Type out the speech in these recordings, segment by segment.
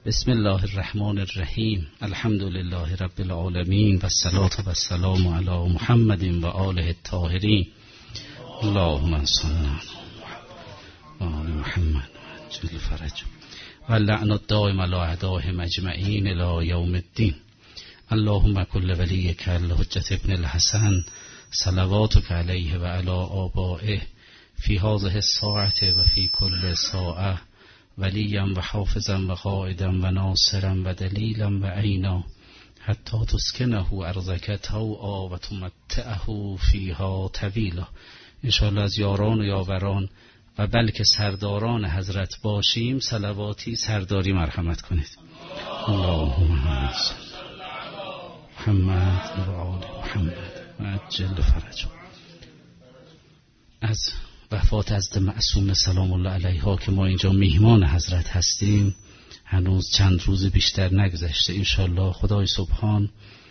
بسم الله الرحمن الرحیم. الحمد لله رب العالمین و الصلاة و السلام علی محمد و آله الطاهرین. اللهم صل علی محمد عجل فرج و لعن الدائم علی اعدائهم اجمعین الی یوم الدین. اللهم کل ولیک الحجة ابن الحسن صلواتک علیه و علی آبائه فی هذه الساعة و فی کل ساعة ولیا و حافظا و قائدا و ناصرا و دلیلا و عینا حتی تسکنه ارضک طوعا و تمتعه فیها طویلا. انشاءالله از یاران و یاوران و بلکه سرداران حضرت باشیم. صلواتی سرداری مرحمت کنید. اللهم صل محمد و آل محمد و عجل فرج. از وفات حضرت معصومه سلام الله علیها که ما اینجا میهمان حضرت هستیم هنوز چند روز بیشتر نگذشته. انشالله خدای سبحان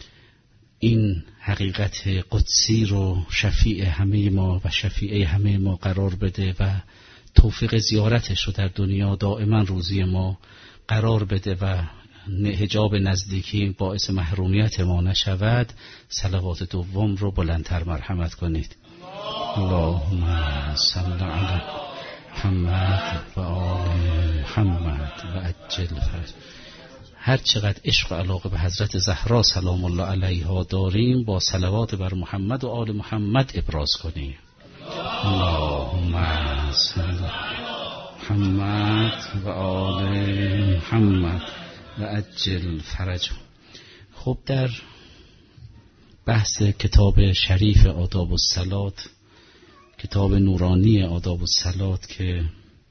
این حقیقت قدسی رو شفیع همه ما و شفیع همه ما قرار بده و توفیق زیارتش رو در دنیا دائما روزی ما قرار بده و حجاب نزدیکی باعث محرومیت ما نشود. صلوات دوم رو بلندتر مرحمت کنید. اللهم صل علی محمد و آل محمد و عجل فرج. هر چقدر عشق و علاقه به حضرت زهرا سلام الله علیها داریم با صلوات بر محمد و آل محمد ابراز کنیم. اللهم صل علی محمد و آل محمد و عجل فرج. خب در بحث کتاب شریف آداب الصلاة، کتاب نورانی آداب الصلاة که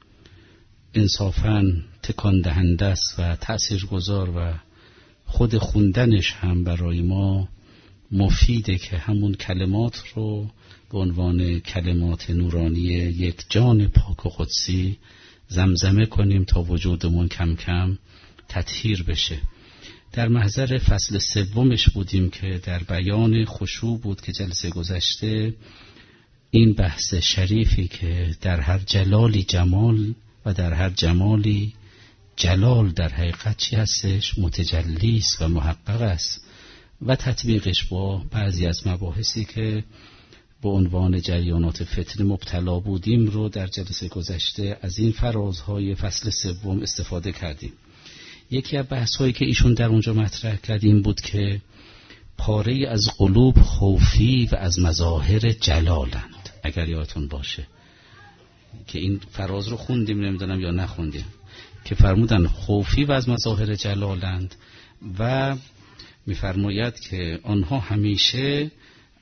انصافاً تکان دهنده است و تأثیرگذار و خود خوندنش هم برای ما مفیده که همون کلمات رو به عنوان کلمات نورانی یک جان پاک و قدسی زمزمه کنیم تا وجودمون کم کم تطهیر بشه. در محضر فصل سومش بودیم که در بیان خشوع بود که جلسه گذشته این بحث شریفی که در هر جلالی جمال و در هر جمالی جلال در حقیقت چی هستش؟ متجلی است و محقق است و تطبیقش با بعضی از مباحثی که به عنوان جریانات فطری مبتلا بودیم رو در جلسه گذشته از این فرازهای فصل سوم استفاده کردیم. یکی از بحث‌هایی که ایشون در اونجا مطرح کردیم بود که پاره از قلوب خوفی و از مظاهر جلالند. اگر یادتون باشه که این فراز رو خوندیم، نمیدونم یا نخوندیم، که فرمودن خوفی و از مظاهر جلالند و میفرماید که آنها همیشه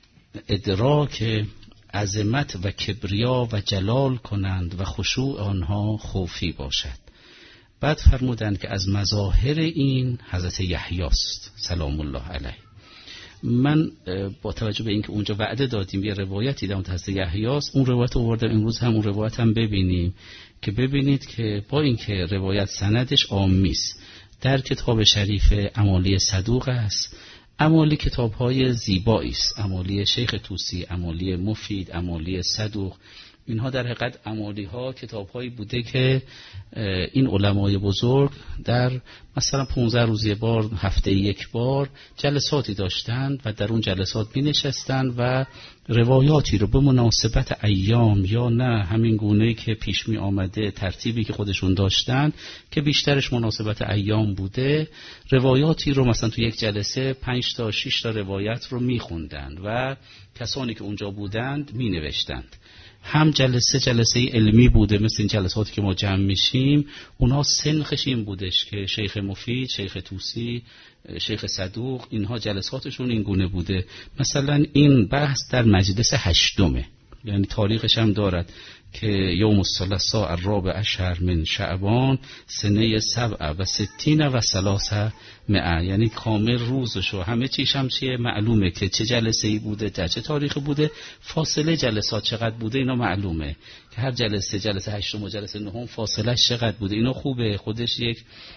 ادراک عظمت و کبریا و جلال کنند و خشوع آنها خوفی باشد. بعد فرمودند که از مظاهر این حضرت یحیی است سلام الله علیه. من با توجه به اینکه اونجا وعده دادیم یه روایتی در حضرت یحیی است، اون روایت رو آوردم امروز هم اون روایت هم ببینیم که ببینید که با اینکه روایت سندش عامی است در کتاب شریف امالی صدوق است. امالی کتاب‌های زیبایی است، امالی شیخ طوسی، امالی مفید، امالی صدوق. اینها در حقیقت امالی‌ها کتاب‌هایی بوده که این علمای بزرگ در مثلا 15 روز یک بار، هفته یک بار جلساتی داشتند و در اون جلسات می‌نشستند و روایاتی رو به مناسبت ایام یا نه همین گونه‌ای که پیش می آمده ترتیبی که خودشون داشتن که بیشترش مناسبت ایام بوده، روایاتی رو مثلا تو یک جلسه 5 تا 6 تا روایت رو می‌خوندند و کسانی که اونجا بودند می‌نوشتند. هم جلسه علمی بوده مثل این جلساتی که ما جمع میشیم، اونها سنخش این بودش که شیخ مفید، شیخ طوسی، شیخ صدوق اینها جلساتشون این گونه بوده. مثلا این بحث در مجلس 8، یعنی تاریخش هم دارد که یوم الثلاثاء الرابع عشر من شعبان سنه 67 و 300، یعنی کامل روزشو همه چیش هم چیه معلومه که چه جلسه‌ای بوده، در چه تاریخی بوده، فاصله جلسات چقدر بوده، اینا معلومه که هر جلسه 8 و جلسه 9 فاصله چقدر بوده. اینا خوبه، خودش یک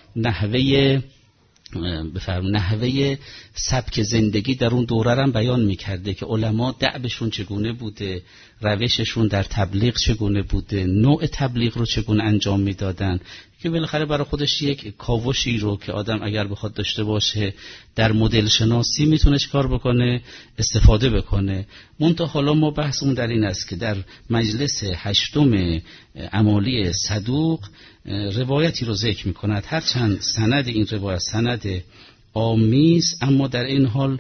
نحوه سبک زندگی در اون دوره هم بیان میکرده که علما دأبشون چگونه بوده، روششون در تبلیغ چگونه بوده، نوع تبلیغ رو چگونه انجام میدادن که بالاخره برای خودش یک کاوشی رو که آدم اگر بخواد داشته باشه در مدل شناسی میتونه چیکار بکنه، استفاده بکنه. منتها حالا ما بحثمون در این است که در مجلس 8 امالی صدوق روایتی رو ذکر میکند، هرچند سند این روایت سند آمیز، اما در این حال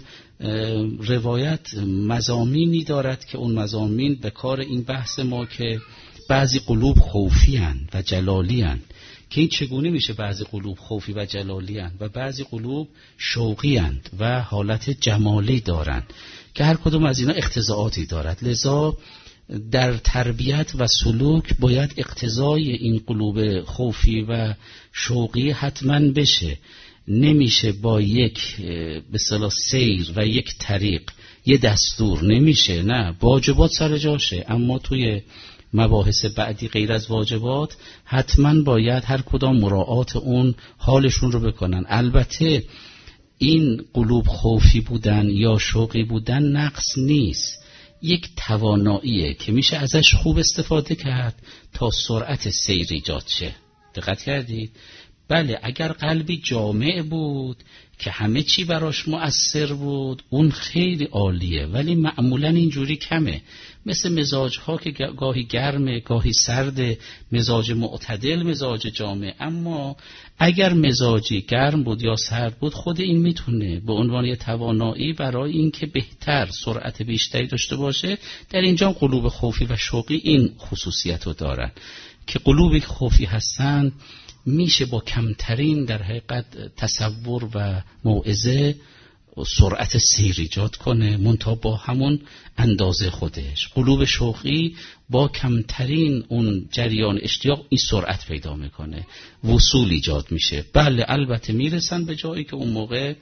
روایت مضامینی دارد که اون مضامین به کار این بحث ما که بعضی قلوب خوفی اند و جلالی اند، که این چگونه میشه بعضی قلوب خوفی و جلالی اند و بعضی قلوب شوقی اند و حالت جمالی دارند که هر کدوم از اینا اقتضاعاتی دارد. لذا در تربیت و سلوک باید اقتضای این قلوب خوفی و شوقی حتما بشه. نمیشه با یک به اصطلاح سیر و یک طریق، یه دستور نمیشه، نه، واجبات سر جاشه، اما توی مباحث بعدی غیر از واجبات حتما باید هر کدام مراعات اون حالشون رو بکنن. البته این قلوب خوفی بودن یا شوقی بودن نقص نیست، یک تواناییه که میشه ازش خوب استفاده کرد تا سرعت سیر ایجاد شه. دقت کردید؟ بله، اگر قلبی جامع بود که همه چی براش مؤثر بود اون خیلی عالیه، ولی معمولا اینجوری کمه، مثل مزاج ها که گاهی گرمه گاهی سرده، مزاج معتدل مزاج جامع. اما اگر مزاجی گرم بود یا سرد بود، خود این میتونه به عنوان یه توانایی برای اینکه بهتر سرعت بیشتری داشته باشه. در اینجا قلوب خوفی و شوقی این خصوصیت رو دارن که قلوبی خوفی هستن میشه با کمترین در حقیقت تصور و موعظه سرعت سیر ایجاد کنه، منتها با همون اندازه خودش. قلوب شوقی با کمترین اون جریان اشتیاق این سرعت پیدا میکنه، وصول ایجاد میشه. بله البته میرسن به جایی که اون موقع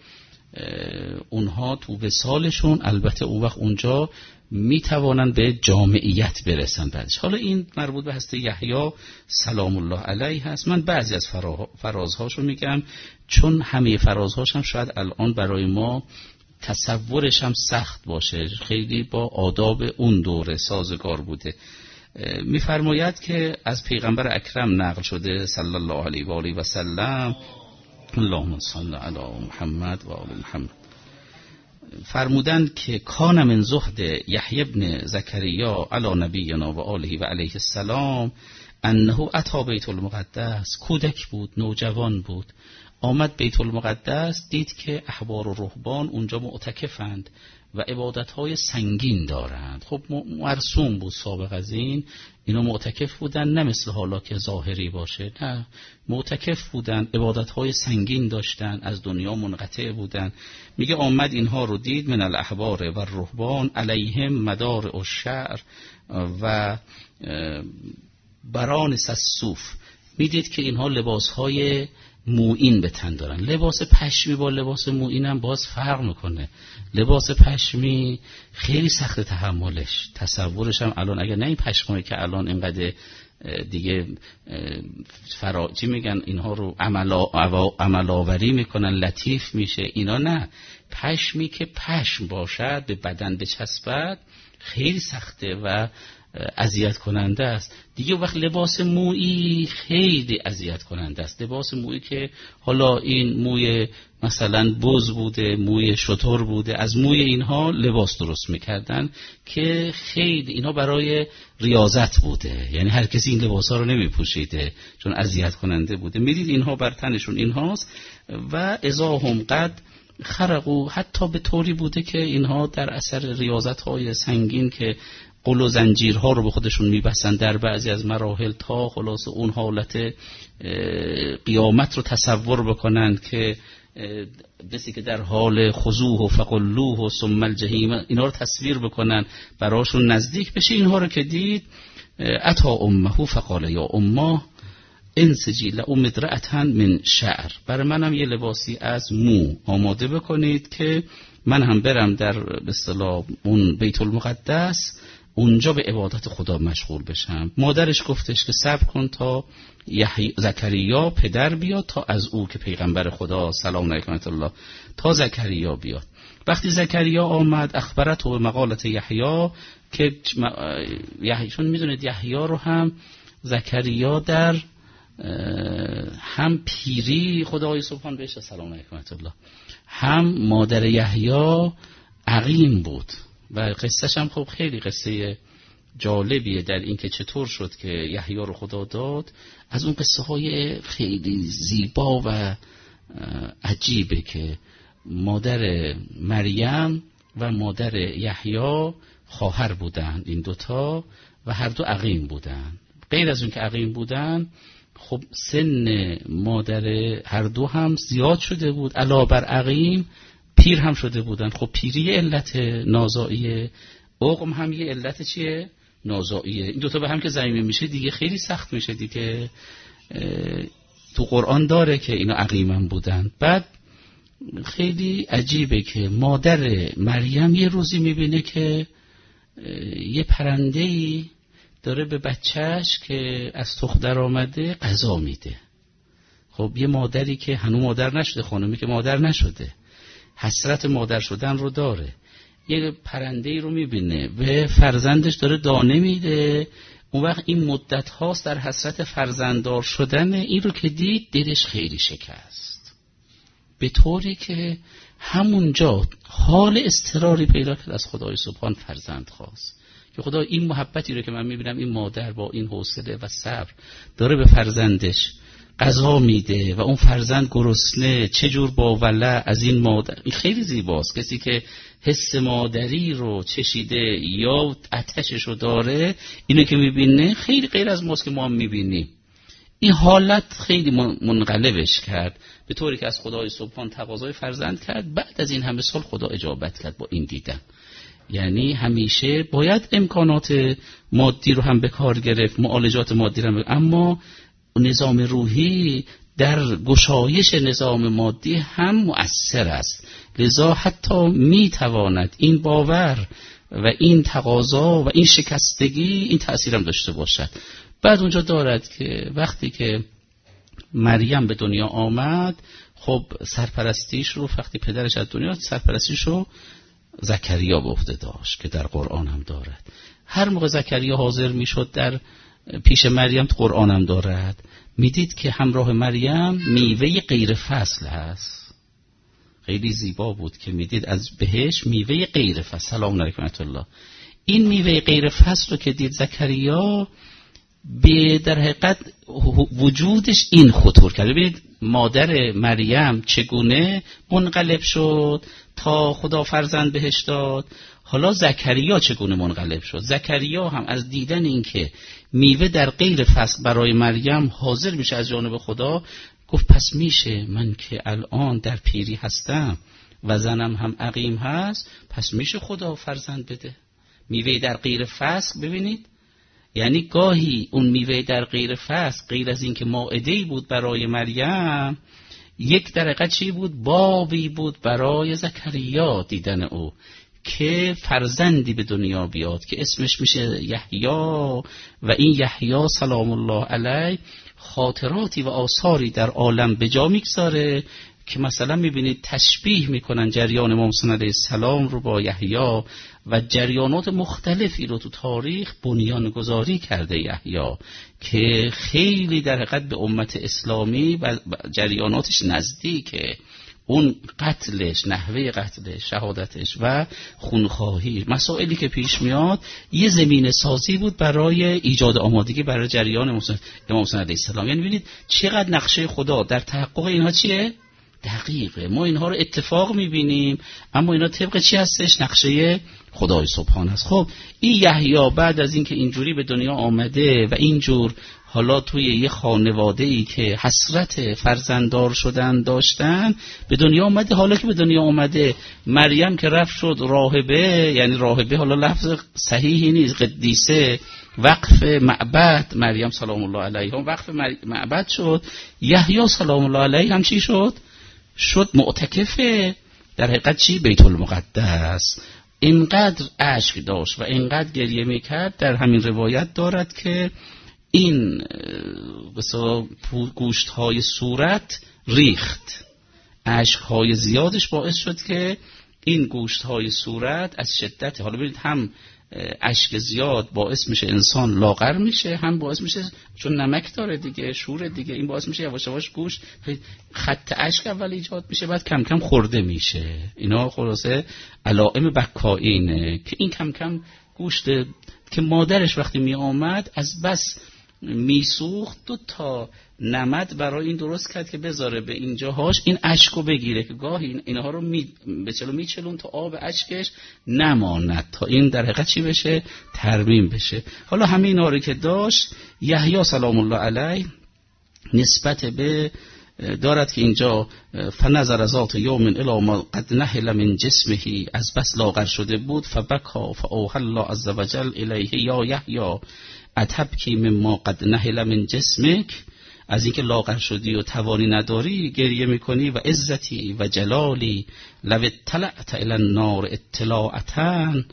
اونها تو وصالشون البته اون وقت اونجا میتوانن به جامعیت برسن بعدش. حالا این مربوط به حضرت یحیی سلام الله علیه هست. من بعضی از فرازهاشو میگم چون همه فرازهاش هم شاید الان برای ما تصورش هم سخت باشه، خیلی با آداب اون دوره سازگار بوده. میفرماید که از پیغمبر اکرم نقل شده صلی الله علیه و آله و سلم، اللهم صل علی محمد و آل محمد، فرمودند که کان من زهد یحیی بن زکریا علی نبینا و آله و علیه السلام انه اتی بیت المقدس. کودک بود، نوجوان بود، آمد بیت المقدس، دید که احبار و رهبان اونجا معتکفند و عبادتهای سنگین دارند. خب مرسوم بود سابق از این، اینا معتکف بودن، نه مثل حالا که ظاهری باشه، نه، معتکف بودن، عبادتهای سنگین داشتن، از دنیا منقطع بودن. میگه آمد اینها رو دید، من الاحبار و الرهبان علیهم مدار الشعر و برانس الصوف. میدید که اینها لباسهای موئین به تن دارن. لباس پشمی با لباس موئین هم باز فرق میکنه. لباس پشمی خیلی سخت تحملش، تصورش هم الان اگر نه این پشمایی که الان اینقدر دیگه چی میگن اینها رو عملاوری میکنن، لطیف میشه، اینا نه، پشمی که پشم باشد به بدن بچسبد خیلی سخته و اذیت کننده است. دیگه وقت لباس مویی خیلی اذیت کننده است. لباس مویی که حالا این موی مثلا بز بوده، موی شتر بوده، از موی اینها لباس درست میکردن که خیلی اینها برای ریاضت بوده، یعنی هر کسی این لباس ها رو نمیپوشیده چون اذیت کننده بوده. میدید اینها بر تنشون اینهاست و اذا هم قد خرقو، حتی به طوری بوده که اینها در اثر ریاضت های سنگین که قل و زنجیرها رو به خودشون میبستن در بعضی از مراحل تا خلاص اون حالت قیامت رو تصور بکنن که بسی که در حال خضوع و فقلوه و ثم الجحیم، اینا رو تصویر بکنن براشون نزدیک بشه. اینها رو که دید اتا امه فقال یا امه انسجی لأم مدرعتن من شعر، برای منم یه لباسی از مو آماده بکنید که من هم برم در به اصطلاح اون بیت المقدس اونجا به عبادت خدا مشغول بشم. مادرش گفتش که صبر کن تا زکریا پدر بیاد تا از او که پیغمبر خدا سلام علیه الله تا زکریا بیاد. وقتی زکریا آمد اخبرت به مقالت یحیی که چون میدونید یحیی رو هم زکریا در هم پیری خدای سبحان بهش سلام علیکم الله، هم مادر یحیی عقیم بود و قصهش هم خب خیلی قصه جالبیه در این که چطور شد که یحیی رو خدا داد. از اون قصه های خیلی زیبا و عجیبه که مادر مریم و مادر یحیی خواهر بودن این دوتا و هر دو عقیم بودن. غیر از اون که عقیم بودن خب سن مادر هر دو هم زیاد شده بود، علاوه بر عقیم پیر هم شده بودن. خب پیری یه علت نازاییه، عقم هم یه علت چیه؟ نازاییه. این دوتا به هم که ضمیمه میشه دیگه خیلی سخت میشه دیگه. تو قرآن داره که اینا عقیمم بودن. بعد خیلی عجیبه که مادر مریم یه روزی میبینه که یه پرنده‌ای داره به بچهش که از تخم در آمده غذا میده. خب یه مادری که هنوز مادر نشده، خانمی که مادر نشده، حسرت مادر شدن رو داره، یه پرنده‌ای رو میبینه به فرزندش داره دانه میده. اون وقت این مدت هاست در حسرت فرزنددار شدن، این رو که دید دلش خیلی شکست، به طوری که همونجا حال اضطراری پیدا کرد، از خدای سبحان فرزند خواست که خدا این محبتی رو که من میبینم این مادر با این حوصله و صبر داره به فرزندش غذا میده و اون فرزند گرسنه چجور با ولع از این مادر. این خیلی زیباست. کسی که حس مادری رو چشیده یا آتشش رو داره، اینو که میبینه خیلی غیر از ماست که ما هم میبینیم. این حالت خیلی منقلبش کرد، به طوری که از خدای سبحان تقاضای فرزند کرد. بعد از این همه سال خدا اجابت کرد با این دیدن. یعنی همیشه باید امکانات مادی رو هم به کار گرفت، معالجات مادی رو هم، اما نظام روحی در گشایش نظام مادی هم مؤثر است. لذا حتی میتواند این باور و این تقاضا و این شکستگی این تأثیر هم داشته باشد. بعد اونجا دارد که وقتی که مریم به دنیا آمد، خب سرپرستیش رو وقتی پدرش از دنیا، سرپرستیش رو زکریا به عهده داشت که در قرآن هم دارد. هر موقع زکریا حاضر میشد در پیش مریم، تو قرآن هم دارد، میدید که همراه مریم میوه غیر فصل هست. خیلی زیبا بود که میدید از بهش میوه غیر فصل. سلام علیکم الله. این میوه غیر فصل رو که دید زکریا، به در حقیقت وجودش این خطور کرد. ببینید مادر مریم چگونه منقلب شد تا خدا فرزند بهش داد، حالا زکریا چگونه منقلب شد. زکریا هم از دیدن این که میوه در غیر فصل برای مریم حاضر میشه از جانب خدا، گفت پس میشه من که الان در پیری هستم و زنم هم عقیم هست، پس میشه خدا فرزند بده. میوه در غیر فصل، ببینید یعنی گاهی اون میوه در غیر فصل، غیر از این که مائده‌ای بود برای مریم، یک در حقیقت چی بود؟ بابی بود برای زکریا دیدن او که فرزندی به دنیا بیاد که اسمش میشه یحیی. و این یحیی سلام الله علیه خاطراتی و آثاری در عالم به جا میگذاره که مثلا میبینید تشبیه میکنن جریان امام حسین علیه السلام رو با یحیی و جریانات مختلفی رو تو تاریخ بنیانگذاری کرده یحیی که خیلی در حقیقت به امت اسلامی و جریاناتش نزدیکه. اون قتلش، نحوه قتلش، شهادتش و خونخواهی، مسائلی که پیش میاد، یه زمینه سازی بود برای ایجاد آمادگی برای جریان امام حسین علیه السلام. یعنی ببینید چقدر نقشه خدا در تحقق اینها چیه؟ دقیقه. ما اینها رو اتفاق میبینیم اما اینا طبق چی هستش؟ نقشه خدای سبحان است. خب این یحیی بعد از اینکه اینجوری به دنیا آمده و اینجور حالا توی یه خانواده‌ای که حسرت فرزنددار شدن داشتن به دنیا آمده، حالا که به دنیا آمده مریم که رفت شد راهبه، یعنی راهبه حالا لفظ صحیحی نیست، قدیسه، وقف معبد، مریم سلام الله علیها وقف معبد شد. یحیی سلام الله علیه هم چی شد؟ شد معتکفه در حقیقت چی؟ بیت المقدس. اینقدر اشک داشت و اینقدر گریه میکرد، در همین روایت دارد که این بسا گوشت های صورت ریخت، اشک های زیادش باعث شد که این گوشت های صورت از شدت، حالا ببینید هم اشک زیاد باعث میشه انسان لاغر میشه، هم باعث میشه چون نمک داره دیگه، شور دیگه، این باعث میشه یواش یواش گوشت خط اشک اول ایجاد میشه، بعد کم کم خورده میشه. اینا خلاصه علائم بکائینه که این کم کم گوشت که مادرش وقتی می آمد از بس میسوخت، 2 تا نمد برای این درست کرد که بذاره به اینجاهاش این اشکو بگیره که گاهی اینها رو میچلون تا آب اشکش نماند، تا این در حقیقت چی بشه؟ ترمیم بشه. حالا همه اینا رو که داشت یحیی سلام الله علیه نسبت به دارد که اینجا فنظر ذات یوم الی ما قد نحل من جسمه، از بس لاغر شده بود، فبکا فاوحی الله عز وجل الیه یا یحیی اتبکی مما قد نحل من جسمک، از اینکه لاغر شدی و توانی نداری گریه میکنی، و عزتی و جلالی لو اطلعت الی النار اطلاعتن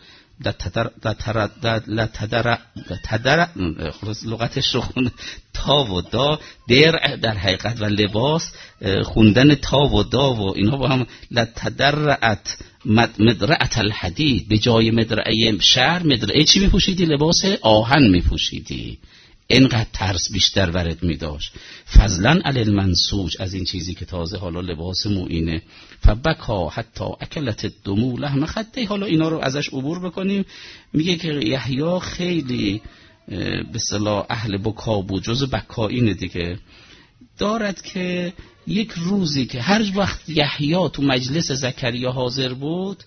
لتدر خلاص لغتش رو خون تا و دا درع در حقیقت و لباس خوندن تا و دا و اینها با هم لتدرعت مدرعت الحدید، به جای مدرعه شهر مدرعه چی میپوشیدی؟ لباس آهن میپوشیدی. اینقدر ترس بیشتر ورد می داشت. فضلا علی المنسوج، از این چیزی که تازه حالا لباس موینه. فبکا حتی اکلت الدمو لحم خده. حالا اینا رو ازش عبور بکنیم. میگه که یحیی خیلی به اصطلاح اهل بکا بود، جز بکائین دیگه. دارد که یک روزی که هر وقت یحیی تو مجلس زکریا حاضر بود،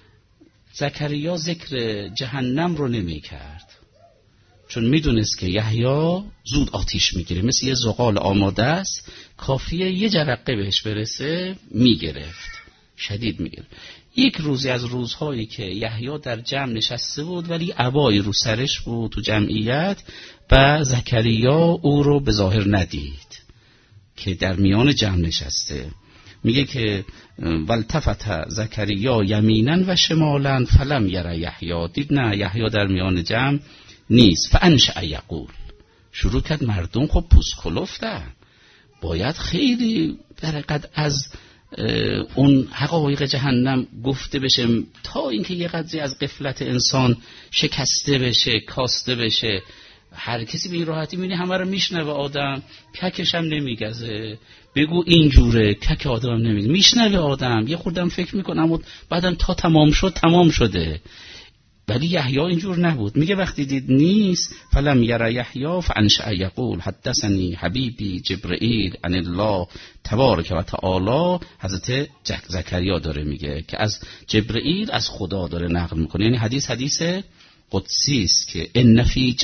زکریا ذکر جهنم رو نمی کرد، چون میدونست که یحیی زود آتیش میگیره، مثل یه زغال آماده است، کافیه یه جرقه بهش برسه میگرفت، شدید میگرفت. یک روزی از روزهایی که یحیی در جمع نشسته بود ولی عبایی رو سرش بود تو جمعیت، و زکریا او رو به ظاهر ندید که در میان جمع نشسته. میگه که والتفت زکریا یمینا و شمالا فلم یره یحیی، دید نه یحیی در میان جمع نیست. فانشأ یقول، شروع کرد مردم خب پوست کلفتن، باید خیلی در حقیقت از اون حقایق جهنم گفته بشه تا اینکه یه قدری از غفلت انسان شکسته بشه، کاسته بشه. هر کسی به این راحتی میبینی همه رو میشنوه، آدم ککش هم نمیگزه، بگو اینجوره کک آدم نمیگه، میشنوه آدم یه خوردم فکر میکنم و بعدم تا تمام شد تمام شده. ولی یحیی اینجور نبود. میگه وقتی دید نیست، فلم یره یحیی فانشأ یقول حدثنی حبیبی جبرئیل عن الله تبارک و تعالی. حضرت زکریا داره میگه که از جبرئیل از خدا داره نقل میکنه، یعنی حدیث قدسی است که ان فی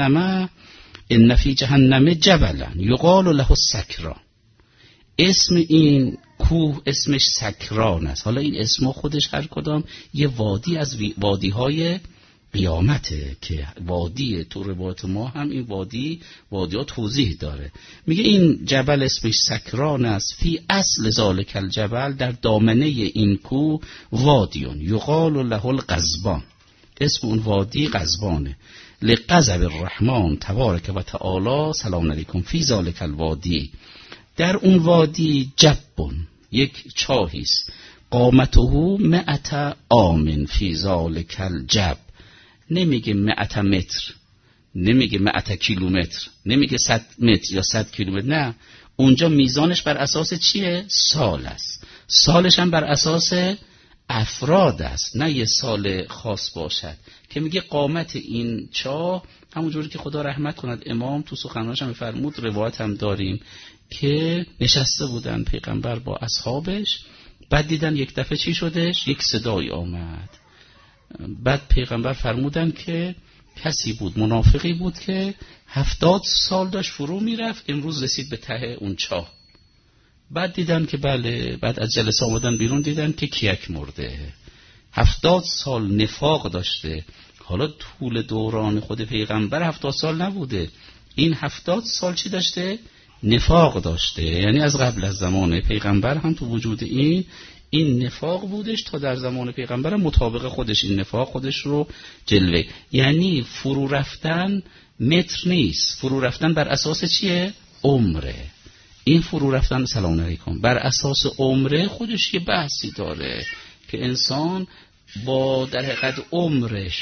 جهنم جبلا یقال له السکران. اسم این کوه اسمش سکران است. حالا این اسم خودش هر کدام یه وادی از وادی‌های قیامته که وادی تو روایت ما هم این وادی‌ها توضیح داره. میگه این جبل اسمش سکران است. فی اصل ذالک الجبل، در دامنه این کوه وادیون یقال له القضبان، اسم اون وادی قضبانه. لغضب الرحمن تبارک و تعالی سلام علیکم فی ذالک الوادی، در اون وادی جبون، یک چاهی است، قامته 100 عام فی ذالک الجب. نمیگه 100 متر، نمیگه 100 کیلومتر، نمیگه 100 متر یا 100 کیلومتر، نه، اونجا میزانش بر اساس چیه؟ سال است. سالش هم بر اساس افراد است، نه یه سال خاص باشد. که میگه قامت این چاه همونجوری که خدا رحمت کند امام تو سخنانش هم فرمود، روایت هم داریم که نشسته بودن پیغمبر با اصحابش، بعد دیدن یک دفعه چی شدش؟ یک صدای آمد. بعد پیغمبر فرمودن که کسی بود، منافقی بود که 70 سال داشت فرو میرفت، امروز رسید به ته اون چاه. بعد دیدن که بله، بعد از جلسه آمدن بیرون دیدن که کیک مرده، 70 سال نفاق داشته. حالا طول دوران خود پیغمبر 70 سال نبوده، این 70 سال چی داشته؟ نفاق داشته. یعنی از قبل از زمان پیغمبر هم تو وجود این نفاق بودش، تا در زمان پیغمبر مطابق خودش این نفاق خودش رو جلوه. یعنی فرو رفتن متر نیست، فرو رفتن بر اساس چیه؟ عمره. این فرو رفتن سلام علیکم بر اساس عمره خودش یه بحثی داره که انسان با در حقیقت عمرش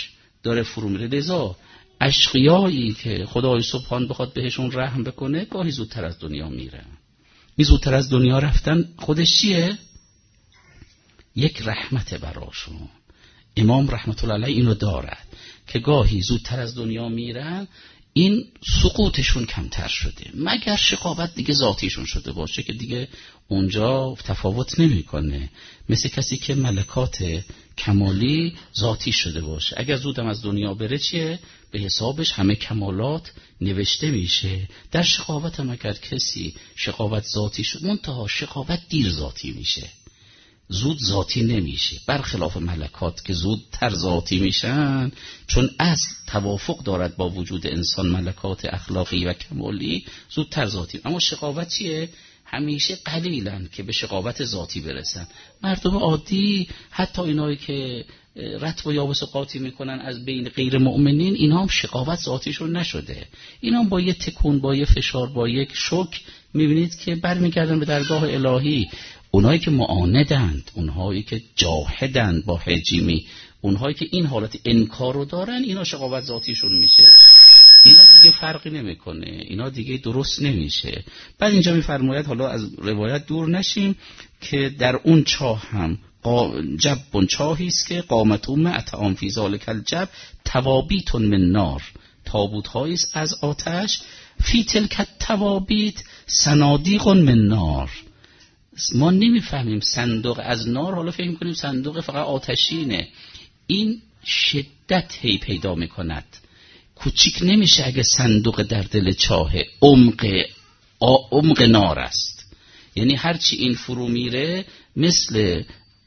داره فرو میره. لذا اشقیایی که خدای سبحان بخواد بهشون رحم بکنه گاهی زودتر از دنیا میرن. این زودتر از دنیا رفتن خودش چیه؟ یک رحمت براشون. امام رحمت الله علیه اینو دارد که گاهی زودتر از دنیا میرن، این سقوطشون کمتر شده، مگر شقاوت دیگه ذاتیشون شده باشه که دیگه اونجا تفاوت نمیکنه، مثل کسی که ملکات کمالی ذاتی شده باشه. اگر زودم از دنیا بره چیه؟ به حسابش همه کمالات نوشته میشه. در شقاوت هم اگر کسی شقاوت ذاتی شد، منتها شقاوت دیر ذاتی میشه، زود ذاتی نمیشه، برخلاف ملکات که زودتر ذاتی میشن، چون اصل توافق دارد با وجود انسان، ملکات اخلاقی و کمالی زودتر ذاتی. اما شقاوت چیه؟ همیشه قلیلن که به شقاوت ذاتی برسن. مردم عادی، حتی اینایی که رتب و یابس قاطی میکنن از بین غیر مؤمنین، اینا هم شقاوت ذاتیشون نشده، اینا هم با یه تکون، با یه فشار، با یک شوک میبینید که برمیگردن به درگاه الهی. اونهایی که معاندند، اونهایی که جاهدند با حجیمی، اونهایی که این حالت انکار رو دارن، اینا شقاوت ذاتیشون میشه، اینا دیگه فرقی نمیکنه، اینا دیگه درست نمیشه. بعد اینجا میفرماید، حالا از روایت دور نشیم، که در اون چاه هم جب چاهی است که قامت اطعام فی ذالک الجب توابیت من نار، تابوت هایی است از آتش، فی تلک توابیت صنادیق من نار. ما نمیفهمیم صندوق از نار، حالا فکر می‌کنیم صندوق فقط آتشینه. این شدت هی پیدا میکند، کوچیک نمیشه. اگه صندوق در دل چاهه، عمق نار است، یعنی هرچی این فرو میره، مثل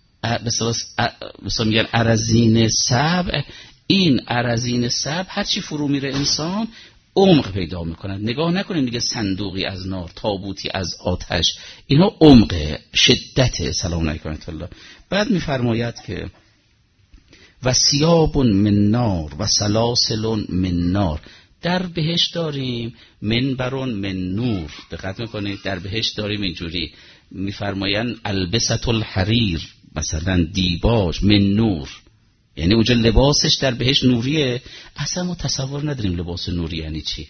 میگن ارزین سبع، این ارزین سبع هرچی فرو میره انسان عمق پیدا میکنند. نگاه نکنیم دیگه صندوقی از نار، تابوتی از آتش، اینا عمق، شدت. سلام علیکم الله. بعد میفرماید که و ثیاب من نار و سلاسل من نار. در بهشت داریم منبرون من نور. دقت میکنید در بهشت داریم اینجوری میفرمایند البسة الحریر، مثلا دیباج من نور، یعنی اونجا لباسش در بهشت نوریه. اصلا ما تصور نداریم لباس نوری یعنی چی.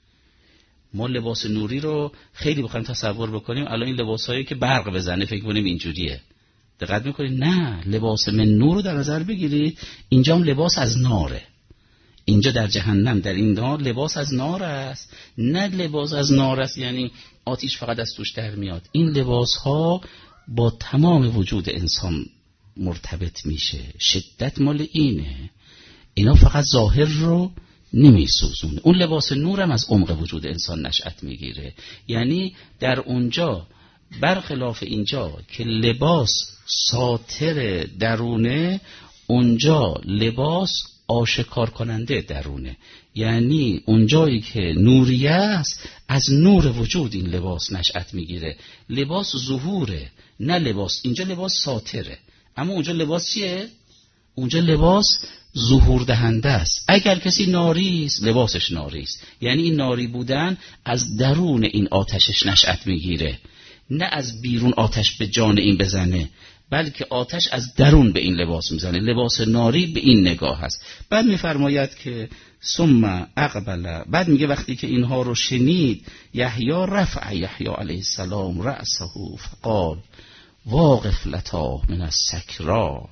ما لباس نوری رو خیلی بخوایم تصور بکنیم، الان این لباسایی که برق بزنه فکر کنیم اینجوریه. دقت میکنید نه، لباس من نور رو در نظر بگیرید، اینجا هم لباس از ناره. اینجا در جهنم در این نار لباس از نار است. نه لباس از نار است یعنی آتیش فقط از توش در میاد، این لباس ها با تمام وجود انسان مرتبط میشه. شدت مال اینه، اینا فقط ظاهر رو نمیسوزونه. اون لباس نورم از عمق وجود انسان نشأت میگیره. یعنی در اونجا برخلاف اینجا که لباس ساتر درونه، اونجا لباس آشکار کننده درونه. یعنی اونجایی که نوریه است، از نور وجود این لباس نشأت میگیره. لباس ظهوره، نه لباس. اینجا لباس ساتره، اما اونجا لباس چیه؟ اونجا لباس ظهور دهنده است. اگر کسی ناری است، لباسش ناری است، یعنی این ناری بودن از درون این آتشش نشأت میگیره، نه از بیرون آتش به جان این بزنه، بلکه آتش از درون به این لباس میزنه. لباس ناری به این نگاه است. بعد میفرماید که ثم اقبل، بعد میگه وقتی که اینها رو شنید، یحیی رفع یحیی علیه السلام رأسه فقال واقف لتا من السکران.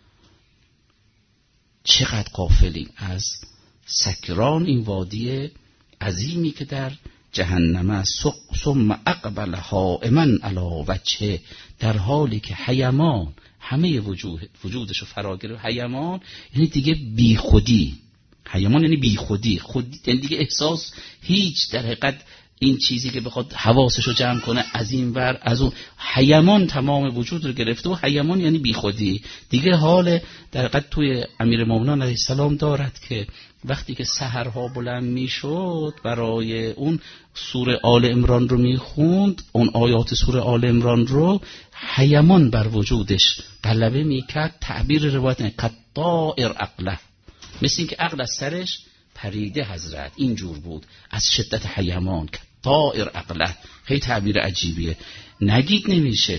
چقدر غافلیم از سکران، این وادی عظیمی که در جهنم است. ثم اقبل حائما علی وجهه، در حالی که حیمان همه وجودش رو فرا گرفت. حیمان یعنی دیگه بی خودی، حیمان یعنی بی خودی، یعنی دیگه احساس هیچ در حقیقت این چیزی که بخواد حواسش رو جمع کنه از این ور از اون، حیمان تمام وجود رو گرفته. و حیمان یعنی بی خودی دیگه. حال در حقیقت توی امیرالمومنین علیه السلام دارد که وقتی که سحرها بلند میشد، برای اون سوره آل عمران رو میخوند، اون آیات سوره آل عمران رو، حیمان بر وجودش غلبه میکرد. تعبیر روایت قطائر عقله، مثل این که عقل از سرش پریده حضرت، اینجور بود از شدت حیمان. طائر عقله، خیلی تعبیر عجیبیه، نگید نمیشه.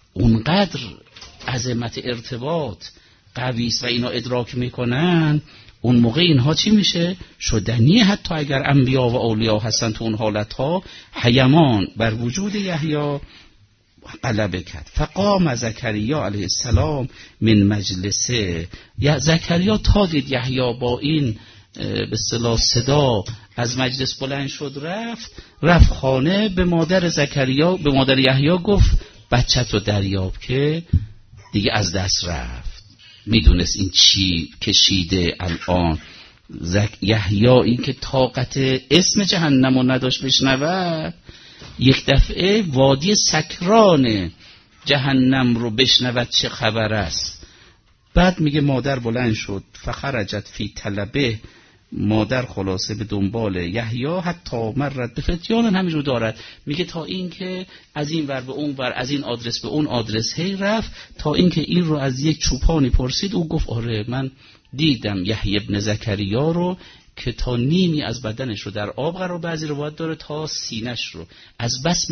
اونقدر عظمت ارتباط قوی است و اینا ادراک میکنن. اون موقع اینها چی میشه؟ شدنی. حتی اگر انبیا و اولیا هستن تو اون حالتها حیمان بر وجود یحیی غلبه کرد. فقام زکریا علیه السلام من مجلسه، زکریا تا دید یحیی با این به اصطلاح صدا از مجلس بلند شد، رفت خانه، به مادر زکریا، به مادر یحیی گفت بچت رو دریاب، که دیگه از دست رفت. میدونست این چی کشیده الان. یحیی این که طاقت اسم جهنم رو نداشت بشنود، یک دفعه وادی سکران جهنم رو بشنود چه خبر است. بعد میگه مادر بلند شد، فخرجت فی طلبه، مادر خلاصه به دنبال یحیی، حتی مرت به فتیان، همینجور دارد، میگه تا این که از این ور به اون ور، از این آدرس به اون آدرس هی رفت، تا این که این رو از یک چوپانی پرسید. او گفت آره من دیدم یحیی ابن زکریا رو که تا نیمی از بدنش رو در آب قرار، بعضی روایت داره تا سینش رو، از بس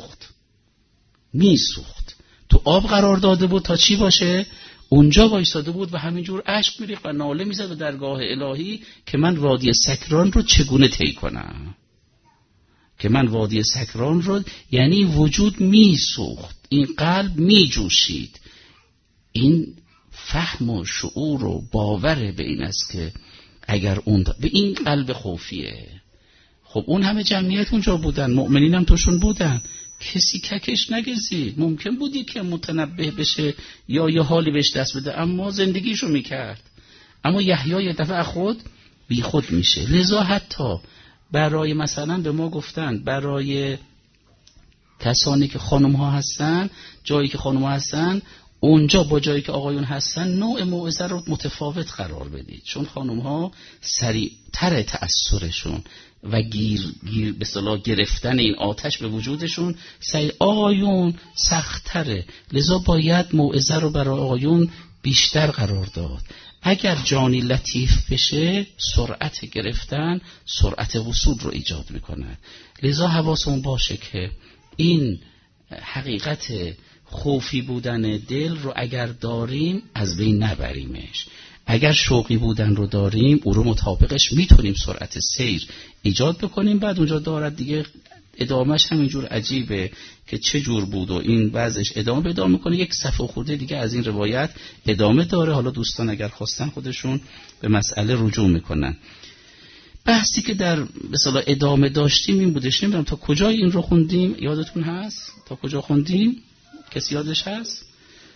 میسوخت تو آب قرار داده بود تا چی باشه؟ اونجا وایساده بود و همینجور اشک میریخت و ناله میزد به درگاه الهی که من وادی سکران رو چگونه طی کنم، که من وادی سکران رو، یعنی وجود میسوخت، این قلب میجوشید. این فهم و شعور و باور به این است که اگر اون به این قلب خوفیه. خب اون همه جمعیت اونجا بودن، مؤمنین هم توشون بودن، کسی ککش نگزید. ممکن بودی که متنبه بشه یا یه حالی بهش دست بده، اما زندگیشو میکرد. اما یحیی یه دفعه خود بی خود میشه. لذا حتی برای مثلا به ما گفتن، برای کسانی که خانم ها هستن، جایی که خانم ها هستن، اونجا با جایی که آقایون هستن نوع موعظه رو متفاوت قرار بدید، چون خانم ها سریعتر تأثرشون و گیر به اصطلاح گرفتن این آتش به وجودشون آقایون سخت‌تره. لذا باید موعظه رو برای آقایون بیشتر قرار داد. اگر جانی لطیف بشه، سرعت گرفتن، سرعت وصول رو ایجاد میکنه. لذا حواسمون باشه که این حقیقت خوفی بودن دل رو اگر داریم از بین نبریمش. اگر شوقی بودن رو داریم، او رو مطابقش میتونیم سرعت سیر ایجاد بکنیم. بعد اونجا دارد دیگه ادامهش همینجور عجیبه که چه جور بود و این بعضش ادامه میکنه. یک صفحه خورده دیگه از این روایت ادامه داره. حالا دوستان اگر خواستن خودشون به مسئله رجوع میکنن. بحثی که در مثلا ادامه داشتیم این بودش، نمیدونم تا کجای این رو خوندیم، یادتون هست تا کجا خوندیم؟ کسی یادش هست؟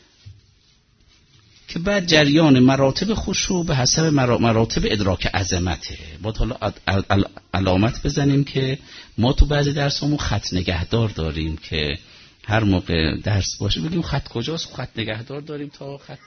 که بعد جریان مراتب خشوع به حسب مراتب ادراک عظمته. باید حالا علامت بزنیم که ما تو بعضی درسامون خط نگهدار داریم که هر موقع درس باشه بگیم خط کجاست. خط نگهدار داریم تا خط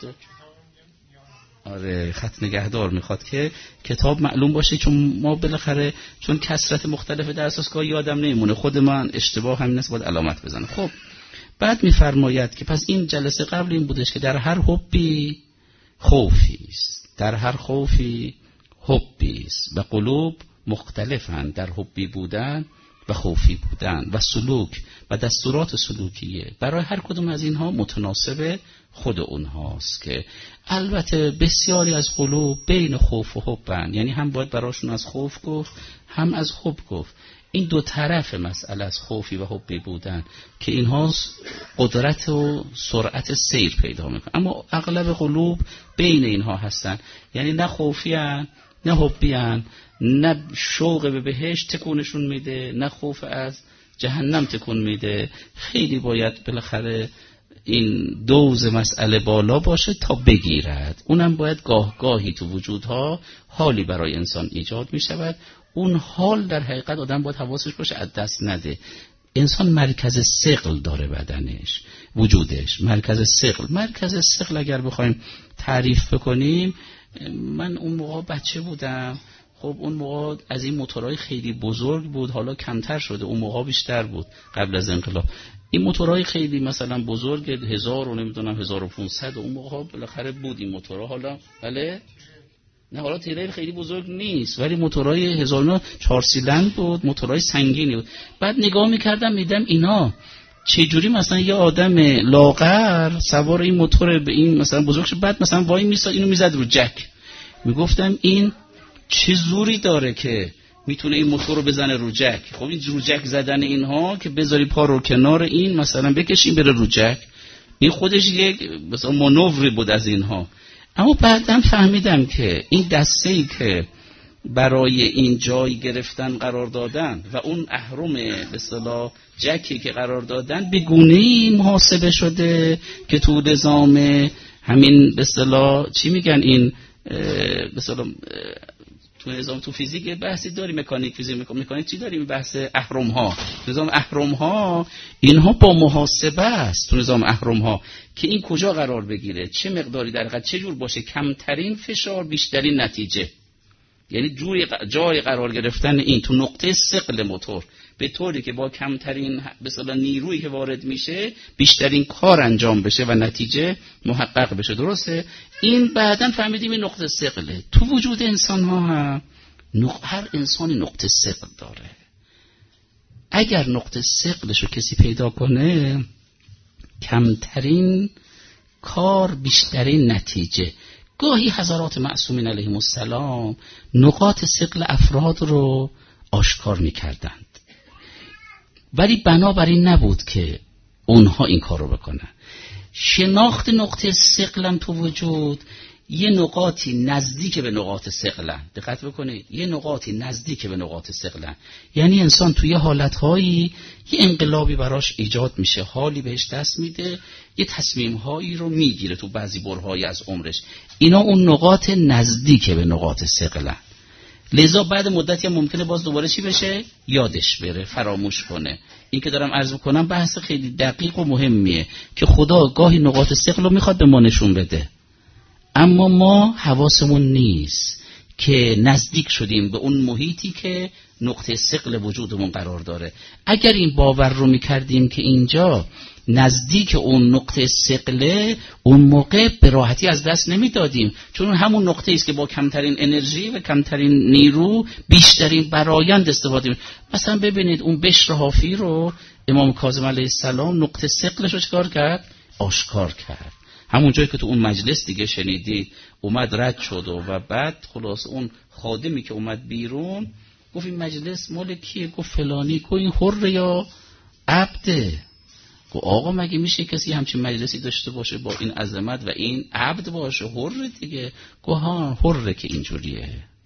آره خط نگهدار میخواد که کتاب معلوم باشه، چون ما بالاخره چون کثرت مختلف درساست که یادم نمیمونه، خود من اشتباه همین است، باید علامت بزنم. خب بعد میفرماید که پس این جلسه قبل این بودش که در هر حبی خوفی است، در هر خوفی حبی است و قلوب مختلفند در حبی بودن و خوفی بودن و سلوک و دستورات سلوکیه برای هر کدوم از اینها متناسب خود اونهاست، که البته بسیاری از قلوب بین خوف و حبن، یعنی هم باید براشون از خوف گفت هم از حب گفت. این دو طرف مسئله از خوفی و حبی بودن که اینها قدرت و سرعت سیر پیدا میکنن، اما اغلب قلوب بین اینها هستن، یعنی نه خوفی هن نه حبی هن، نه شوق به بهشت تکونشون میده نه خوف از جهنم تکون میده. خیلی باید بالاخره این دوز مسئله بالا باشه تا بگیرد. اونم باید گاه گاهی تو وجودها حالی برای انسان ایجاد میشود. اون حال در حقیقت آدم باید حواسش باشه از دست نده. انسان مرکز ثقل داره، بدنش وجودش مرکز ثقل اگر بخوایم تعریف بکنیم، من اون موقع بچه بودم، خب اون موقع از این موتورهای خیلی بزرگ بود، حالا کمتر شده، اون موقع بیشتر بود قبل از انقلاب. این موتورهای خیلی مثلا بزرگ 1000 و نمیدونم 1500 اون موقع بالاخره بود این موتورها. حالا بله نه حالا تریل خیلی بزرگ نیست، ولی موتورهای 1004 سیلندر بود، موتورهای سنگینی بود. بعد نگاه میکردم میدم اینا چجوری مثلا یه آدم لاغر سوار این موتور به این مثلا بزرگ شد، بعد مثلا وای میساد اینو میزد رو جک، میگفتم این چه زوری داره که میتونه این موتور رو بزنه رو جک. خب این رو جک زدن اینها که بذاری پا رو کنار این مثلا بکشیم بره رو جک، این خودش یک مثلا مانوری بود از اینها. اما بعدم فهمیدم که این دسته‌ای که برای این جای گرفتن قرار دادن و اون اهرم به اصطلاح جکی که قرار دادن به گونه‌ای محاسبه شده که تو نظام همین به اصطلاح چی میگن این به اصطلاح تو نظام تو فیزیک بحثی داریم، مکانیک فیزیک مکانیک چی داریم، بحث اهرم ها. نظام اهرم ها اینها با محاسبه است تو نظام اهرم ها که این کجا قرار بگیره، چه مقداری در حقیقت چه جور باشه، کمترین فشار بیشترین نتیجه. یعنی جای قرار گرفتن این تو نقطه ثقل موتور به طوری که با کمترین به اصطلاح نیرویی که وارد میشه بیشترین کار انجام بشه و نتیجه محقق بشه. درسته؟ این بعداً فهمیدیم این نقطه ثقله. تو وجود انسان ها هم هر انسانی نقطه ثقل داره. اگر نقطه ثقلشو کسی پیدا کنه کمترین کار بیشترین نتیجه. گاهی حضرات معصومین علیهم السلام نقاط ثقل افراد رو آشکار می‌کردند، ولی بنابراین نبود که اونها این کار رو بکنن. شناخت نقطه ثقلم تو وجود یه نقاطی نزدیک به نقاط ثقلن. دقت بکنید، یه نقاطی نزدیک به نقاط ثقلن. یعنی انسان توی حالت‌هایی یه انقلابی براش ایجاد میشه، حالی بهش دست میده، یه تصمیم‌هایی رو میگیره تو بعضی برهه‌های از عمرش. اینا اون نقاط نزدیک به نقاط ثقلن. لذا بعد مدتی هم ممکنه باز دوباره چی بشه؟ یادش بره، فراموش کنه. این که دارم عرض می‌کنم بحث خیلی دقیق و مهمیه که خدا گاهی نقاط ثقل رو میخواد به ما نشون بده، اما ما حواسمون نیست که نزدیک شدیم به اون محیطی که نقطه ثقل وجودمون قرار داره. اگر این باور رو میکردیم که اینجا نزدیک اون نقطه ثقله، اون موقع به راحتی از دست نمیدادیم، چون همون نقطه است که با کمترین انرژی و کمترین نیرو بیشترین برآیند استفاده می‌کنیم. مثلا ببینید اون بشر حافی رو امام کاظم علیه السلام نقطه ثقلش رو چیکار کرد؟ آشکار کرد. همون جایی که تو اون مجلس دیگه شنیدید اومد رد شد و بعد خلاص اون خادمی که اومد بیرون گفت این مجلس مال کیه؟ گفت فلانی. گفت این حره یا عبده؟ گفت آقا مگه میشه کسی همچین مجلسی داشته باشه با این عظمت و این عبد باشه؟ حره دیگه. گفت ها حره که اینجوریه،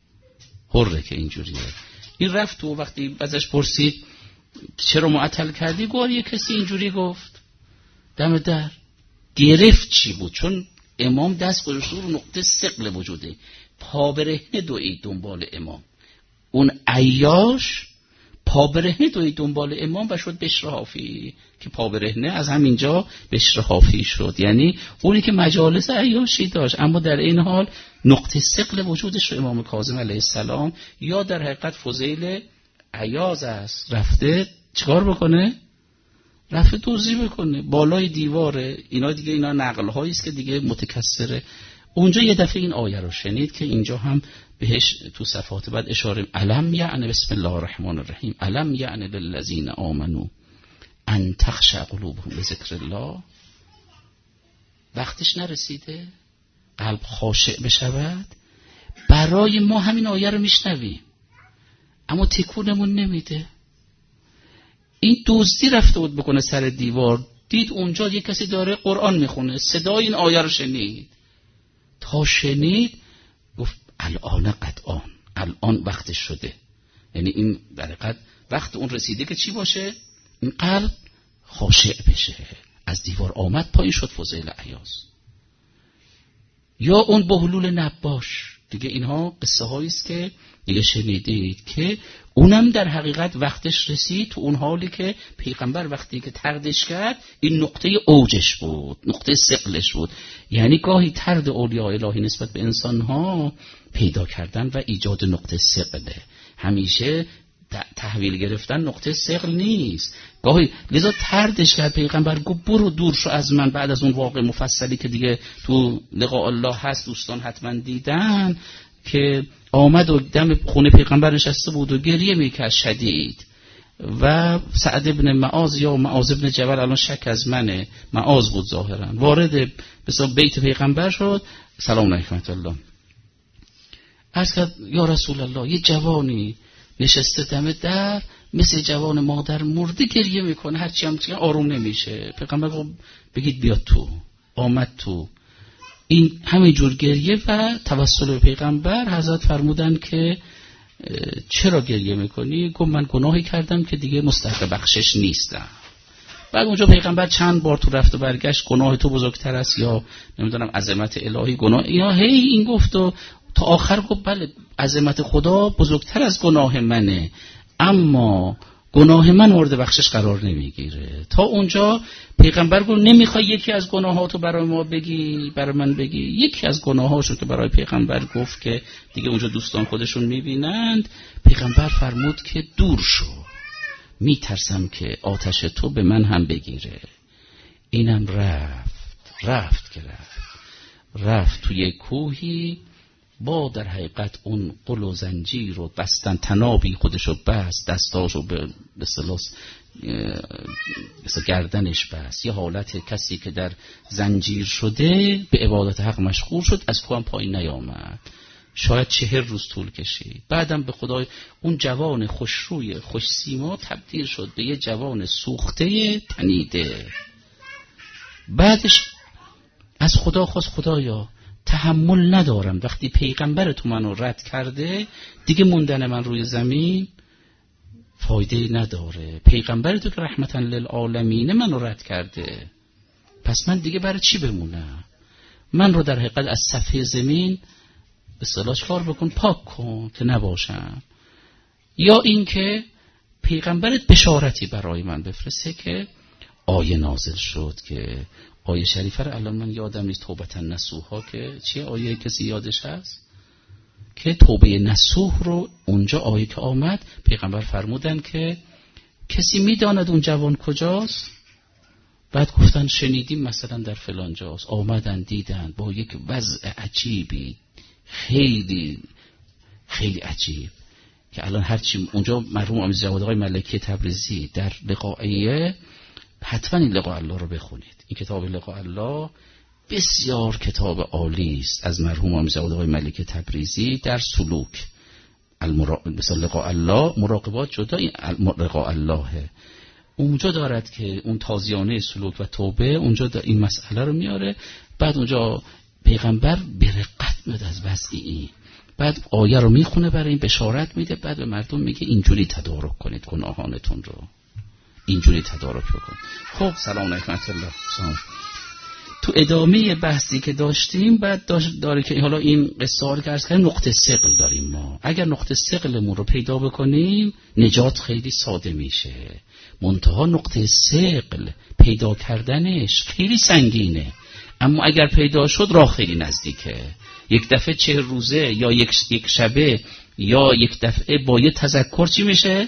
حره که اینجوریه. این رفت و وقتی ازش پرسید چرا معطل کردی؟ گفت یه کسی اینجوری گفت. دم در گرفت چی بود؟ چون امام دست گذاشت رو نقطه ثقل وجوده، پابرهنه دوید دنبال امام. اون عیاش پابرهنه دوید دنبال امام و شد بشر حافی که پابرهنه از همینجا بشر حافی شد. یعنی اونی که مجالس عیاشی داشت اما در این حال نقطه ثقل وجودش رو امام کاظم علیه السلام یا در حقیقت فضیل عیاض است، رفته چیکار بکنه؟ رفته توضیح بکنه بالای دیواره. اینا دیگه اینا نقل هایی است که دیگه متکثره. اونجا یه دفعه این آیه رو شنید که اینجا هم بهش تو صفحات بعد اشاره علم یعنی بسم الله الرحمن الرحیم علم یعنی للذین آمنو ان تخشع قلوبهم بذکر الله. وقتش نرسیده قلب خاشع بشود؟ برای ما همین آیه رو میشنویم اما تکونمون نمیده. این دزدی رفته بود بکنه سر دیوار، دید اونجا یک کسی داره قرآن میخونه، صدای این آیه رو شنید. تا شنید گفت الان قطعان، الان وقتش شده. یعنی این در حقیقت وقت اون رسیده که چی باشه؟ این قلب خاشع بشه. از دیوار آمد پایین شد فضیل عیاض. یا اون بهلول نباش دیگه. اینها قصه هایی است که دیگه شنیدید که اونم در حقیقت وقتش رسید تو اون حالی که پیغمبر وقتی که طردش کرد این نقطه اوجش بود، نقطه ثقلش بود. یعنی گاهی طرد اولیاء الهی نسبت به انسانها پیدا کردن و ایجاد نقطه ثقله. همیشه تحویل گرفتن نقطه ثقل نیست. گاهی لذا طردش کرد پیغمبر، گفت برو دور شو از من. بعد از اون واقع مفصلی که دیگه تو لقاء الله هست دوستان حتما دیدن که آمد و دم خونه پیغمبر نشسته بود و گریه میکرد شدید و سعد ابن معاذ یا معاذ ابن جبل، الان شک از منه، معاذ بود ظاهرا، وارد بیت پیغمبر شد. سلام علیکم الله. عرض کرد یا رسول الله یه جوانی نشسته دم در مثل جوان مادر مرده گریه میکنه، هرچی هم آروم نمیشه. پیغمبر گفت بگید بیاد تو. آمد تو. این همین جور گریه و توسل به پیغمبر حضرت فرمودن که چرا گریه میکنی؟ گفت من گناهی کردم که دیگه مستحق بخشش نیستم. بعد اونجا پیغمبر چند بار تو رفت و برگشت گناه تو بزرگتر است یا نمیدونم عظمت الهی گناه یا هی این گفت و تا آخر گفت بله عظمت خدا بزرگتر از گناه منه، اما گناه من مورد بخشش قرار نمیگیره. تا اونجا پیغمبر گفت نمیخوای یکی از گناهاتو برای ما بگی، برای من بگی؟ یکی از گناهاشو که برای پیغمبر گفت که دیگه اونجا دوستان خودشون میبینند، پیغمبر فرمود که دور شو، میترسم که آتش تو به من هم بگیره. اینم رفت توی کوهی با در حقیقت اون قل و زنجیر رو بستن، تنابی خودشو بست، دستاشو به سلاس گردنش بست، یه حالت کسی که در زنجیر شده به عبادت حق مشغول شد، از کوه پایین نیامد. شاید 40 روز طول کشید. بعدم به خدای اون جوان خوشروی خوش سیما تبدیل شد به یه جوان سوخته تنیده. بعدش از خدا خواست خدایا تحمل ندارم وقتی پیغمبر تو منو رد کرده، دیگه موندن من روی زمین فایده نداره. پیغمبر تو که رحمتا للعالمین منو رد کرده، پس من دیگه برای چی بمونم؟ من رو در حقیقت از صفحه زمین به صلاح کار بکن، پاک کن که نباشم. یا این که پیغمبرت بشارتی برای من بفرسته که آیه نازل شد که آیه شریفه رو الان من یادم نیست، توبه نصوحا که چیه؟ آیه کسی یادش هست که توبه نصوح رو اونجا آیه که آمد پیغمبر فرمودن که کسی میداند اون جوان کجاست؟ بعد گفتن شنیدیم مثلا در فلان جاست. آمدن دیدن با یک وضع عجیبی، خیلی خیلی عجیب، که الان هرچی اونجا مرحوم آمیز جواد آقای ملکی تبریزی در لقائیه، حتما این لقاء الله رو بخونید. این کتاب لقاء الله بسیار کتاب عالی است از مرحوم آمیز جواد آقای ملکی تبریزی در سلوک مثلا لقاء الله، مراقبات جدا این لقاء الله اونجا دارد که اون تازیانه سلوک و توبه اونجا این مسئله رو میاره. بعد اونجا پیغمبر به رقت میاد از وضع این، بعد آیه رو میخونه برای این بشارت میده، بعد به مردم میگه اینجوری تدارک کنید گناهانتون رو، اینجوری تدارک بکنید. خب سلام علیکم الله. تو ادامه بحثی که داشتیم بعد داره که حالا این قصه ها رو که نقطه ثقل داریم ما. اگر نقطه ثقلمون رو پیدا بکنیم نجات خیلی ساده میشه. منتها نقطه ثقل پیدا کردنش خیلی سنگینه، اما اگر پیدا شد راه خیلی نزدیکه. یک دفعه 40 روزه یا یک شبه یا یک دفعه با یه تذکر چی میشه؟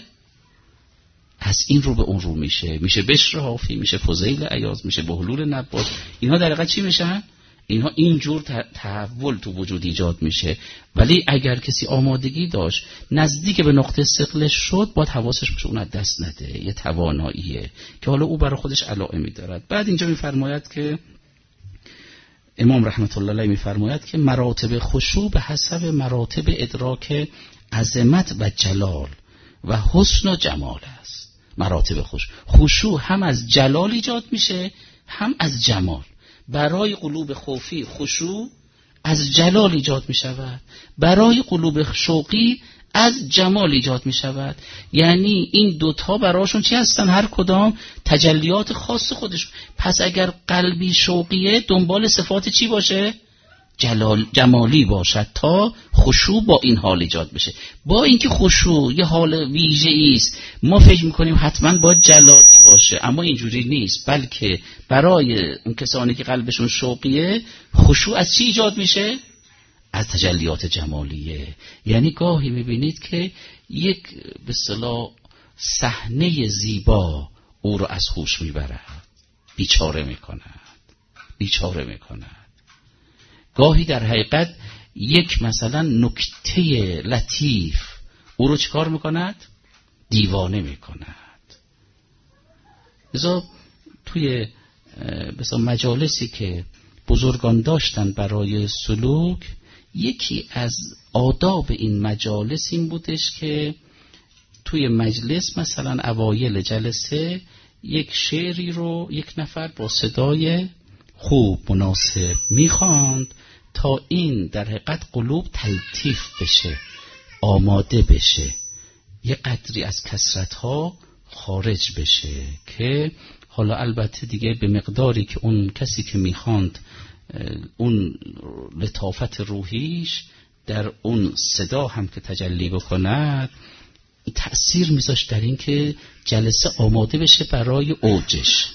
از این رو به اون رو میشه بشر حافی، میشه فضیل عیاض، میشه بهلول نبات. اینها در حقیقت چی میشن؟ اینها اینجور تحول تو وجود ایجاد میشه. ولی اگر کسی آمادگی داشت نزدیک به نقطه ثقلش شد، باید حواسش باشه اون از دست نده. یه تواناییه که حالا او برای خودش علائمی دارد. بعد اینجا میفرماید که امام رحمت الله علیه میفرماید که مراتب خشوع به حسب مراتب ادراک عظمت و جلال و حسن و جمال است. مراتب خشوع هم از جلال ایجاد میشه هم از جمال. برای قلوب خوفی خشوع از جلال ایجاد می شود، برای قلوب شوقی از جمال ایجاد می شود. یعنی این دوتا براشون چی هستن؟ هر کدام تجلیات خاص خودش. پس اگر قلبی شوقیه دنبال صفات چی باشه؟ جمالی باشد تا خشوع با این حال ایجاد بشه. با اینکه خشوع یه حال ویژه‌ای است، ما فکر می‌کنیم حتما باید جلالی باشه، اما اینجوری نیست. بلکه برای اون کسانی که قلبشون شوقیه خشوع از چی ایجاد میشه؟ از تجلیات جمالیه. یعنی گاهی می‌بینید که یک به اصطلاح صحنه زیبا او رو از هوش میبرد، بیچاره میکند. گاهی در حقیقت یک مثلا نکته لطیف او رو چیکار میکند؟ دیوانه میکند. لذا توی مثلا مجالسی که بزرگان داشتن برای سلوک، یکی از آداب این مجالس این بودش که توی مجلس مثلا اوایل جلسه یک شعری رو یک نفر با صدای خوب مناسب میخواند تا این در حقیقت قلوب تلطیف بشه، آماده بشه، یه قدری از کثرت‌ها خارج بشه که حالا البته دیگه به مقداری که اون کسی که میخواند اون لطافت روحیش در اون صدا هم که تجلی بکند تأثیر میذاشت در این که جلسه آماده بشه برای اوجش،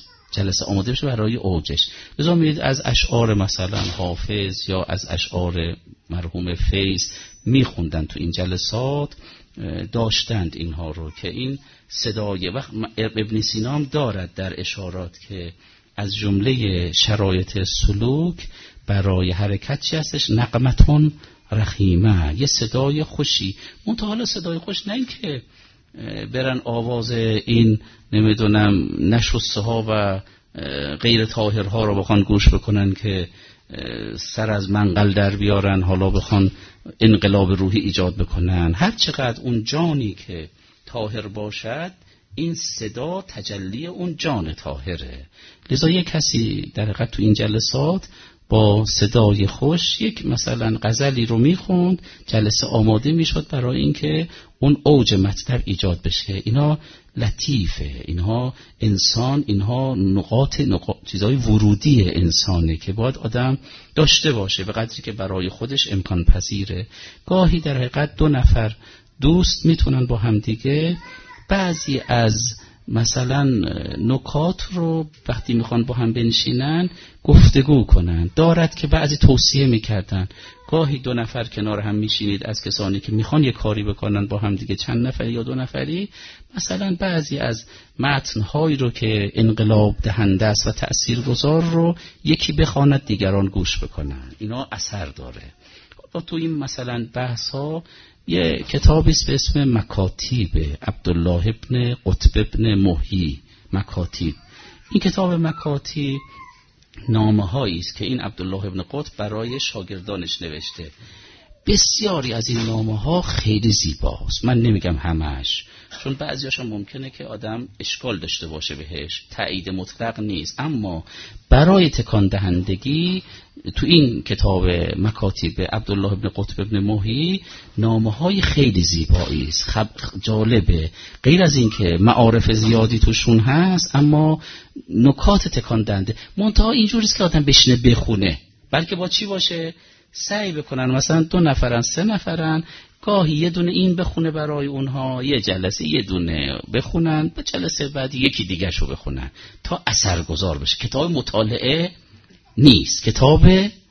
لذا میدید از اشعار مثلا حافظ یا از اشعار مرحوم فیض میخوندن تو این جلسات، داشتند اینها رو که این صدای وقت ابن سینا هم دارد در اشارات که از جمله شرایط سلوک برای حرکت چی هستش؟ نغمتون رخیمه، یه صدای خوشی. منتها حالا صدای خوش نه این که برن آواز این نمیدونم نشسته ها و غیر طاهرها رو بخوان گوش بکنن که سر از منقل در بیارن، حالا بخوان انقلاب روحی ایجاد بکنن. هر چقدر اون جانی که طاهر باشد این صدا تجلی اون جان طاهره. لذا یک کسی در حقیقت تو این جلسات با صدای خوش یک مثلا غزلی رو میخوند، جلسه آماده میشد برای اینکه اون اوج مطلب ایجاد بشه. اینا لطیفه، اینها انسان، اینها نقاط چیزای ورودی انسانه که باید آدم داشته باشه به قدری که برای خودش امکان پذیره. گاهی در حقیقت دو نفر دوست میتونن با همدیگه بعضی از مثلا نکات رو وقتی میخوان با هم بنشینن گفتگو کنن. دارد که بعضی توصیه میکردن، گاهی دو نفر کنار هم میشینید از کسانی که میخوان یک کاری بکنن با هم دیگه، چند نفری یا دو نفری، مثلا بعضی از متنهایی رو که انقلاب دهنده است و تأثیرگذار رو یکی بخواند دیگران گوش بکنن. اینا اثر داره. تو این مثلا بحث ها یه کتابی است به اسم مکاتیب عبدالله ابن قطب ابن محیی. مکاتیب، این کتاب مکاتیب نامه هایی است که این عبدالله ابن قطب برای شاگردانش نوشته. بسیاری از این نامه ها خیلی زیباست، من نمیگم همش، چون بعضیاشون ممکنه که آدم اشکال داشته باشه بهش، تایید مطلق نیست، اما برای تکان دهندگی تو این کتاب مکاتیب عبدالله ابن قطب ابن محیی نامه های خیلی زیبایی است، جالبه. غیر از این که معارف زیادی توشون هست اما نکات تکان دهنده. منتها اینجوری است که آدم بشینه بخونه، بلکه با چی باشه؟ سعی بکنن مثلا 2 نفرن 3 نفرن، گاهی یه دونه این بخونه برای اونها، یه جلسه یه دونه بخونن، به جلسه بعد یکی دیگه شو بخونن تا اثرگذار بشه. کتاب مطالعه نیست، کتاب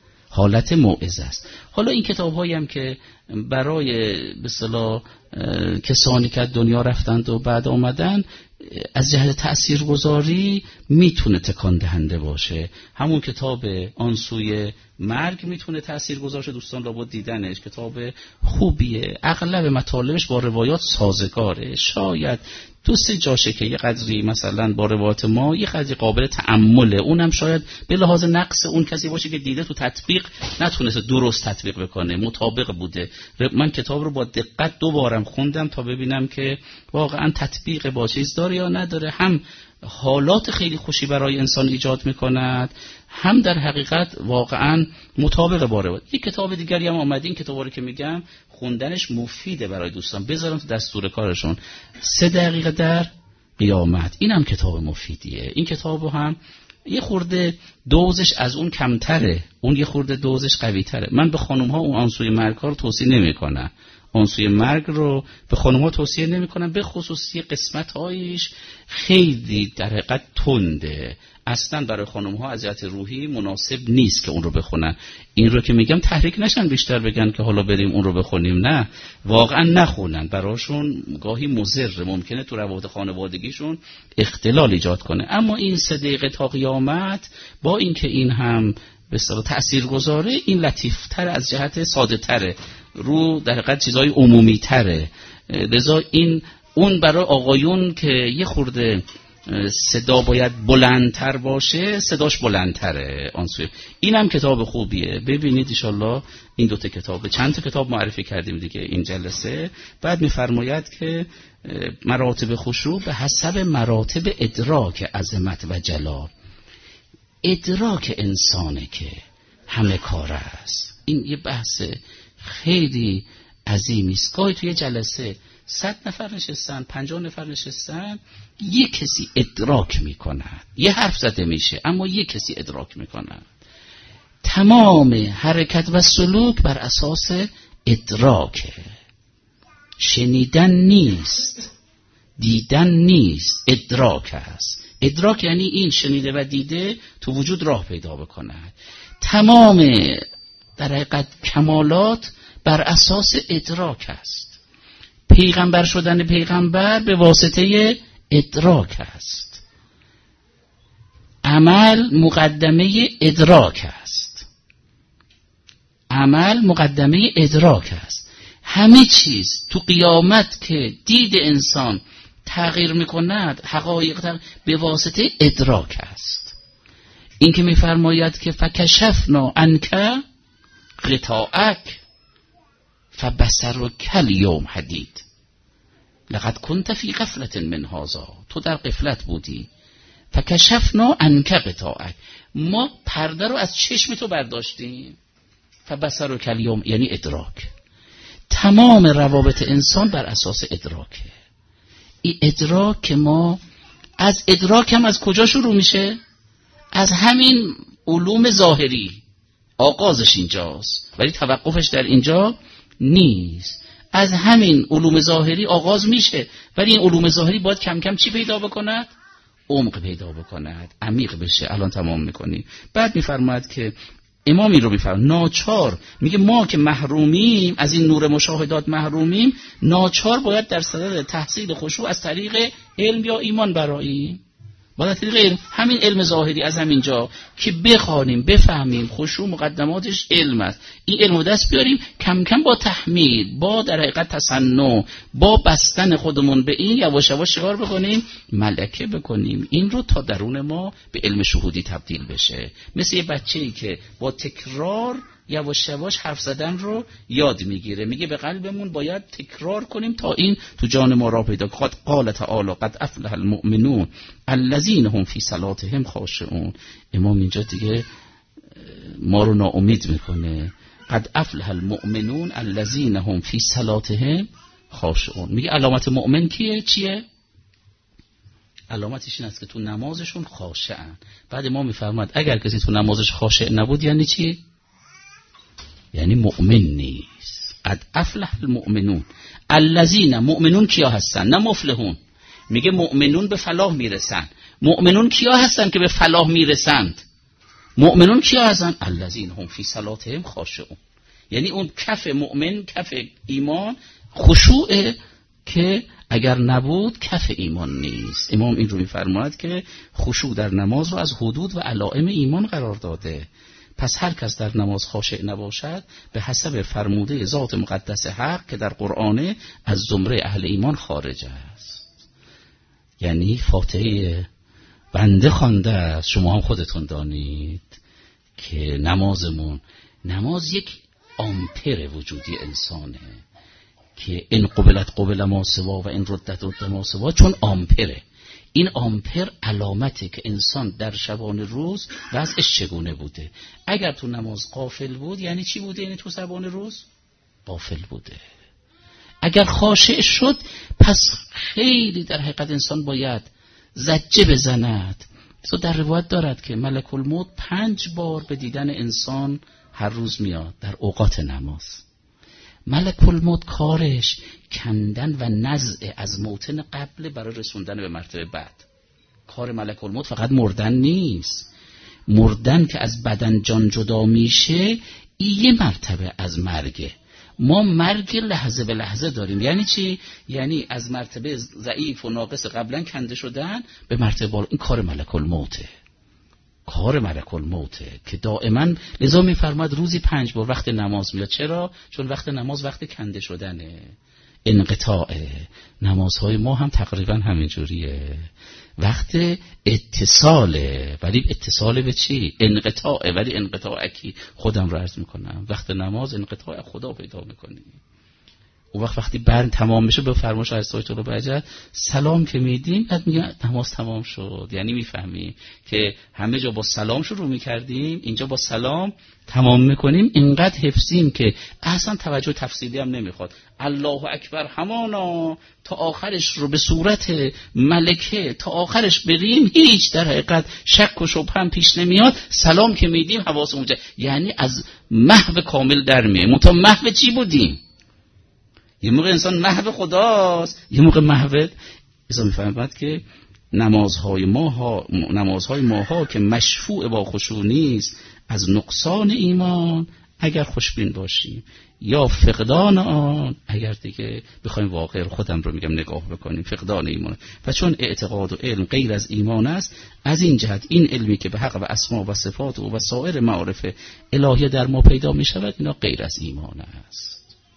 حالت موعظه است. حالا این کتاب هایی هم که برای به اصطلاح کسانی که دنیا رفتند و بعد آمدن از جهت تأثیرگذاری میتونه تکان دهنده باشه. همون کتاب آن سوی مرگ میتونه تأثیرگذار شه، دوستان لابد دیدنش، کتاب خوبیه، اغلب مطالبش با روایات سازگاره. شاید 2-3 جاشه که یه قدری مثلا با روایات ما یه قدری قابل تأمله، اونم شاید به لحاظ نقص اون کسی باشه که دیده تو تطبیق نتونسته درست تطبیق بکنه، مطابق بوده. من کتاب رو با دقت 2 بارم خوندم تا ببینم که واقعا تطبیق با چیز داره یا نداره، هم حالات خیلی خوشی برای انسان ایجاد میکند، هم در حقیقت واقعا مطابق با روایت. یک کتاب دیگری هم آمده، این کتابا رو که میگم خوندنش مفیده برای دوستان، بذارم تو دستور کارشون. 3 دقیقه در قیامت، این هم کتاب مفیدیه. این کتابو هم یه خورده دوزش از اون کمتره، اون یه خورده دوزش قوی تره. من به خانم ها اون آنسوی مرگ ها رو توصیه نمی کنم، آنسوی مرگ رو به خانم ها توصیه نمی کنم، به خصوصی قسمت هایش خیلی در حقیقت تنده، اصلا برای خانم ها از جهت روحی مناسب نیست که اون رو بخونن. این رو که میگم تحریک نشن بیشتر بگن که حالا بریم اون رو بخونیم، نه، واقعا نخونن، براشون گاهی مضر، ممکنه تو روابط خانوادگیشون اختلال ایجاد کنه. اما این 3 دقیقه تا قیامت با اینکه این هم به اصطلاح تاثیرگذاره، این لطیفتر از جهت ساده تره، رو در حقیقت چیزای عمومی تره. لذا این اون برای آقایون که یه خورده صدا باید بلندتر باشه، صداش بلندتره آن سوی. اینم کتاب خوبیه، ببینید انشالله. این دوتا کتاب، چند تا کتاب معرفی کردیم دیگه این جلسه. بعد میفرماید که مراتب خشوع به حسب مراتب ادراک عظمت و جلال. ادراک انسانه که همه کار است. این یه بحث خیلی عظیمی است. گاهی توی جلسه 100 نفر نشستن، 50 نفر نشستن، یک کسی ادراک میکند، یه حرف زده میشه اما یک کسی ادراک میکند. تمام حرکت و سلوک بر اساس ادراکه. شنیدن نیست، دیدن نیست، ادراک است. ادراک یعنی این شنیده و دیده تو وجود راه پیدا بکند. تمام در حقیقت کمالات بر اساس ادراک است. پیغمبر شدن پیغمبر به واسطه ادراک است. عمل مقدمه ادراک است. عمل مقدمه ادراک است. همه چیز تو قیامت که دید انسان تغییر میکند، حقایق به واسطه ادراک است. این که میفرماید که فکشفنا عنک غطاءک فبصرک الیوم حدید لقد کنت فی غفلة من هذا. تو در غفلت بودی. فکشفنا عنک غطاءک، ما پرده رو از چشم تو برداشتیم. فبصرک الیوم یعنی ادراک. تمام روابط انسان بر اساس ادراکه. این ادراک که ما از ادراک هم از کجا شروع میشه؟ از همین علوم ظاهری. آغازش اینجاست ولی توقفش در اینجا نیست. از همین علوم ظاهری آغاز میشه ولی این علوم ظاهری باید کم کم چی پیدا بکند؟ عمق پیدا بکند، عمیق بشه. الان تمام میکنی. بعد میفرماید که امامی رو میفرماید ناچار، میگه ما که محرومیم از این نور مشاهدات، محرومیم، ناچار باید در صدد تحصیل خشوع از طریق علم یا ایمان براییم. باید طریق علم، همین علم ظاهری از همینجا که بخوانیم بفهمیم خشوع مقدماتش علم است. این علم رو دست بیاریم کم کم با تحمیل، با در حقیقت تصنع، با بستن خودمون به این یواش یواش شکار بکنیم، ملکه بکنیم این رو تا درون ما به علم شهودی تبدیل بشه. مثل یه بچه‌ای که با تکرار یواش یواش حرف زدن رو یاد میگیره. میگه به قلبمون باید تکرار کنیم تا این تو جان ما را پیدا کنه. قال تعالی قد افلح المؤمنون الذین هم فی صلاتهم خاشعون. امام اینجا دیگه ما رو ناامید میکنه. قد افلح المؤمنون الذین هم فی صلاتهم خاشعون. میگه علامت مؤمن کیه؟ چیه؟ علامتش این است که تو نمازشون خاشعن. بعد ما میفرماد اگر کسی تو نمازش خاشع نبود یعنی چی؟ یعنی مؤمن نیست. قد افلح المؤمنون الذین، مؤمنون کیا هستن؟ نه مفلحون. میگه مؤمنون به فلاح میرسن. مؤمنون کیا هستن که به فلاح میرسند؟ مؤمنون کیا هستن؟ الذین هم فی صلاتهم خاشعون. یعنی اون کف مؤمن، کف ایمان خشوعه که اگر نبود کف ایمان نیست. امام این رو میفرماید که خشوع در نماز رو از حدود و علائم ایمان قرار داده. پس هر کس در نماز خاشع نباشد به حسب فرموده ذات مقدس حق که در قرآن از زمره اهل ایمان خارج است. یعنی فاتحه بنده خوانده است، شما هم خودتون دانید که نماز یک آمپر وجودی انسانه که ان قبلت قبل ما سوا و ان ردت رد ما سوا، چون آمپره. این آمپر علامته که انسان در شبان روز وضعش چگونه بوده. اگر تو نماز غافل بود یعنی چی بوده؟ یعنی تو شبان روز غافل بوده. اگر خاشع شد پس خیلی در حقیقت انسان باید زجه بزند. تو در روایت دارد که ملک الموت 5 بار به دیدن انسان هر روز میاد در اوقات نماز. ملک الموت کارش کندن و نزع از موطن قبل برای رسوندن به مرتبه بعد. کار ملک الموت فقط مردن نیست. مردن که از بدن جان جدا میشه این یه مرتبه از مرگه. ما مرگ لحظه به لحظه داریم. یعنی چی؟ یعنی از مرتبه ضعیف و ناقص قبلا کنده شدن به مرتبه بالا. این کار ملک الموته. کار ملک الموته که دائما لذا میفرماد روزی 5 بار وقت نماز میاد. چرا؟ چون وقت نماز وقت کنده شدنه، انقطاعه. نمازهای ما هم تقریبا همینجوریه. وقت اتصاله، ولی اتصال به چی؟ انقطاعه، ولی انقطاع کی؟ خودم رو عرض میکنم وقت نماز انقطاع خدا پیدا میکنیم. اون وقتی برن تمام بشه به فرمایش علیه طول بهجت سلام که میدیم بعد میگن نماز تمام شد. یعنی میفهمیم که همه جا با سلام شروع میکردیم، اینجا با سلام تمام میکنیم. اینقدر حفظیم که اصلا توجه تفصیلی هم نمیخواد. الله اکبر همانا تا آخرش رو به صورت ملکه تا آخرش بریم، هیچ در حقیقت شک و شبهه هم پیش نمیاد. سلام که میدیم حواسمون اونجا، یعنی از محو کامل در میه. منتها محو چی بودیم؟ یه موقع انسان محو خداست، یه موقع محو انسان میفهمد که نمازهای ماها که مشفوع با خشوع نیست، از نقصان ایمان اگر خوشبین باشیم یا فقدان آن اگر دیگه بخوایم واقع خودم رو میگم نگاه بکنیم، فقدان ایمان. و چون اعتقاد و علم غیر از ایمان است، از این جهت این علمی که به حق و اسما و صفات و سایر معارف الهی در ما پیدا میشود اینا غیر از ایمان است.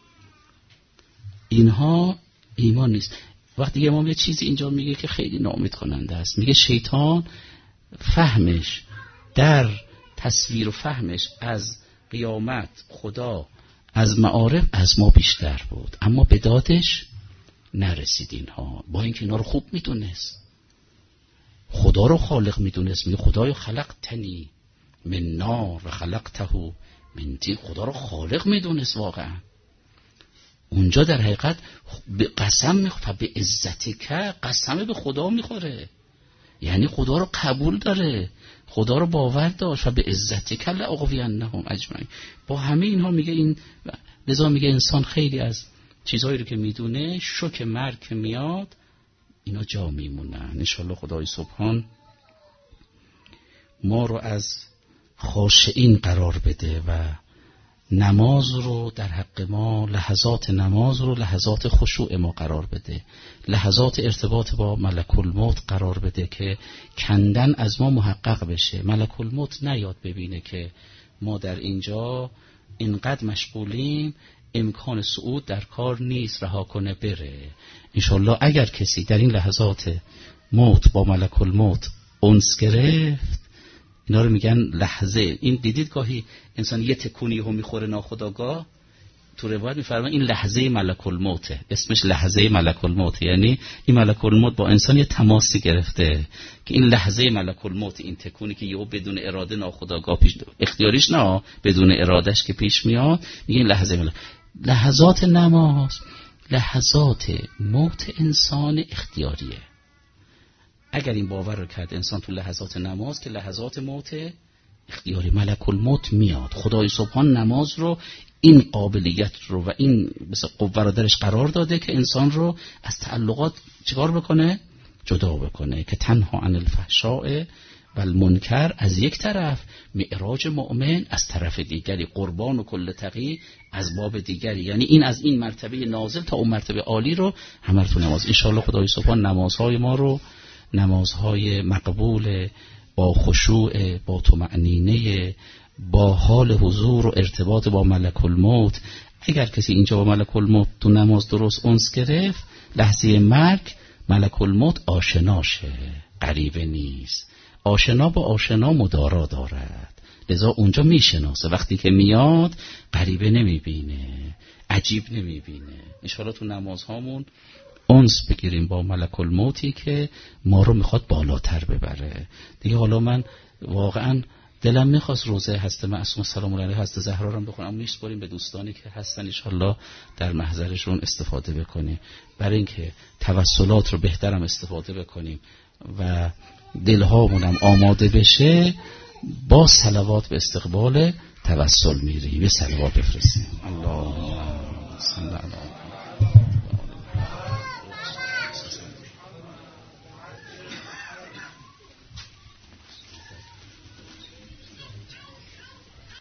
اینها ایمان نیست. وقتی امام یه چیزی اینجا میگه که خیلی ناامید کننده است، میگه شیطان فهمش در تصویر و فهمش از قیامت، خدا، از معارف از ما بیشتر بود، اما به دادش نرسید. اینها با اینکه اینا رو خوب میدونست، خدا رو خالق میدونست. میگه خدای خلقتنی من نار و خلقته من طین. خدا رو خالق میدونست واقعا. اونجا در حقیقت به قسم میخوره، به عزت که قسم به خدا میخوره، یعنی خدا رو قبول داره، خدا رو باور داشت و به عزت که لأغوینهم اجمعین. با همه اینها میگه این، لذا میگه انسان خیلی از چیزهایی رو که میدونه شوک مرگ که میاد اینا جا میمونن. انشالله خدای سبحان ما رو از خاشعین قرار بده و نماز رو در حق ما، لحظات نماز رو لحظات خشوع ما قرار بده، لحظات ارتباط با ملک الموت قرار بده که کندن از ما محقق بشه. ملک الموت نیاد ببینه که ما در اینجا اینقدر مشغولیم، امکان صعود در کار نیست، رها کنه بره. انشالله اگر کسی در این لحظات موت با ملک الموت انس گرفت، اینا رو میگن لحظه. این دیدید گاهی انسان یه تکونی رو میخوره ناخودآگاه، تو روایت میفرمان این لحظه ملک الموته، اسمش لحظه ملک الموت. یعنی این ملک الموت با انسان یه تماسی گرفته که این لحظه ملک الموت، این تکونی که یهو بدون اراده ناخودآگاه پیش، اختیاریش نه، بدون ارادش که پیش میاد، میگه این لحظه ملک. لحظات نماز لحظات موت انسان اختیاریه. اگر این باور رو کرد انسان تو لحظات نماز که لحظات موت اختیاری، ملک الموت میاد. خدای سبحان نماز رو این قابلیت رو و این مثل قوه رو درش قرار داده که انسان رو از تعلقات چیکار بکنه؟ جدا بکنه. که تنها عن الفحشاء و المنکر از یک طرف، معراج مؤمن از طرف دیگری، قربان و کل تقی از باب دیگری. یعنی این از این مرتبه نازل تا اون مرتبه عالی رو همه تو نماز. انشاءالله خدای سبحان نمازهای ما رو نمازهای مقبول، با خشوع، با طمأنینه، با حال حضور و ارتباط با ملک الموت. اگر کسی اینجا با ملک الموت تو نماز درست انس گرفت، لحظه مرگ ملک الموت آشناشه، غریبه نیست. آشنا با آشنا مدارا دارد، لذا اونجا میشناسه. وقتی که میاد غریبه نمیبینه، عجیب نمیبینه. انشاءالله تو نمازهامون انس بگیریم با ملک الموتی که ما رو میخواد بالاتر ببره دیگه. حالا من واقعا دلم میخواست روزه هست معصومه سلام الله علیها هست زهرا رو بخونم، میسپاریم به دوستانی که هستن، انشالله در محضرشون استفاده بکنیم، برای اینکه توسلات رو بهترم استفاده بکنیم و دلهامونم آماده بشه. با صلوات به استقبال توسل میریم. یه صلوات بفرستیم. اللهم صل علی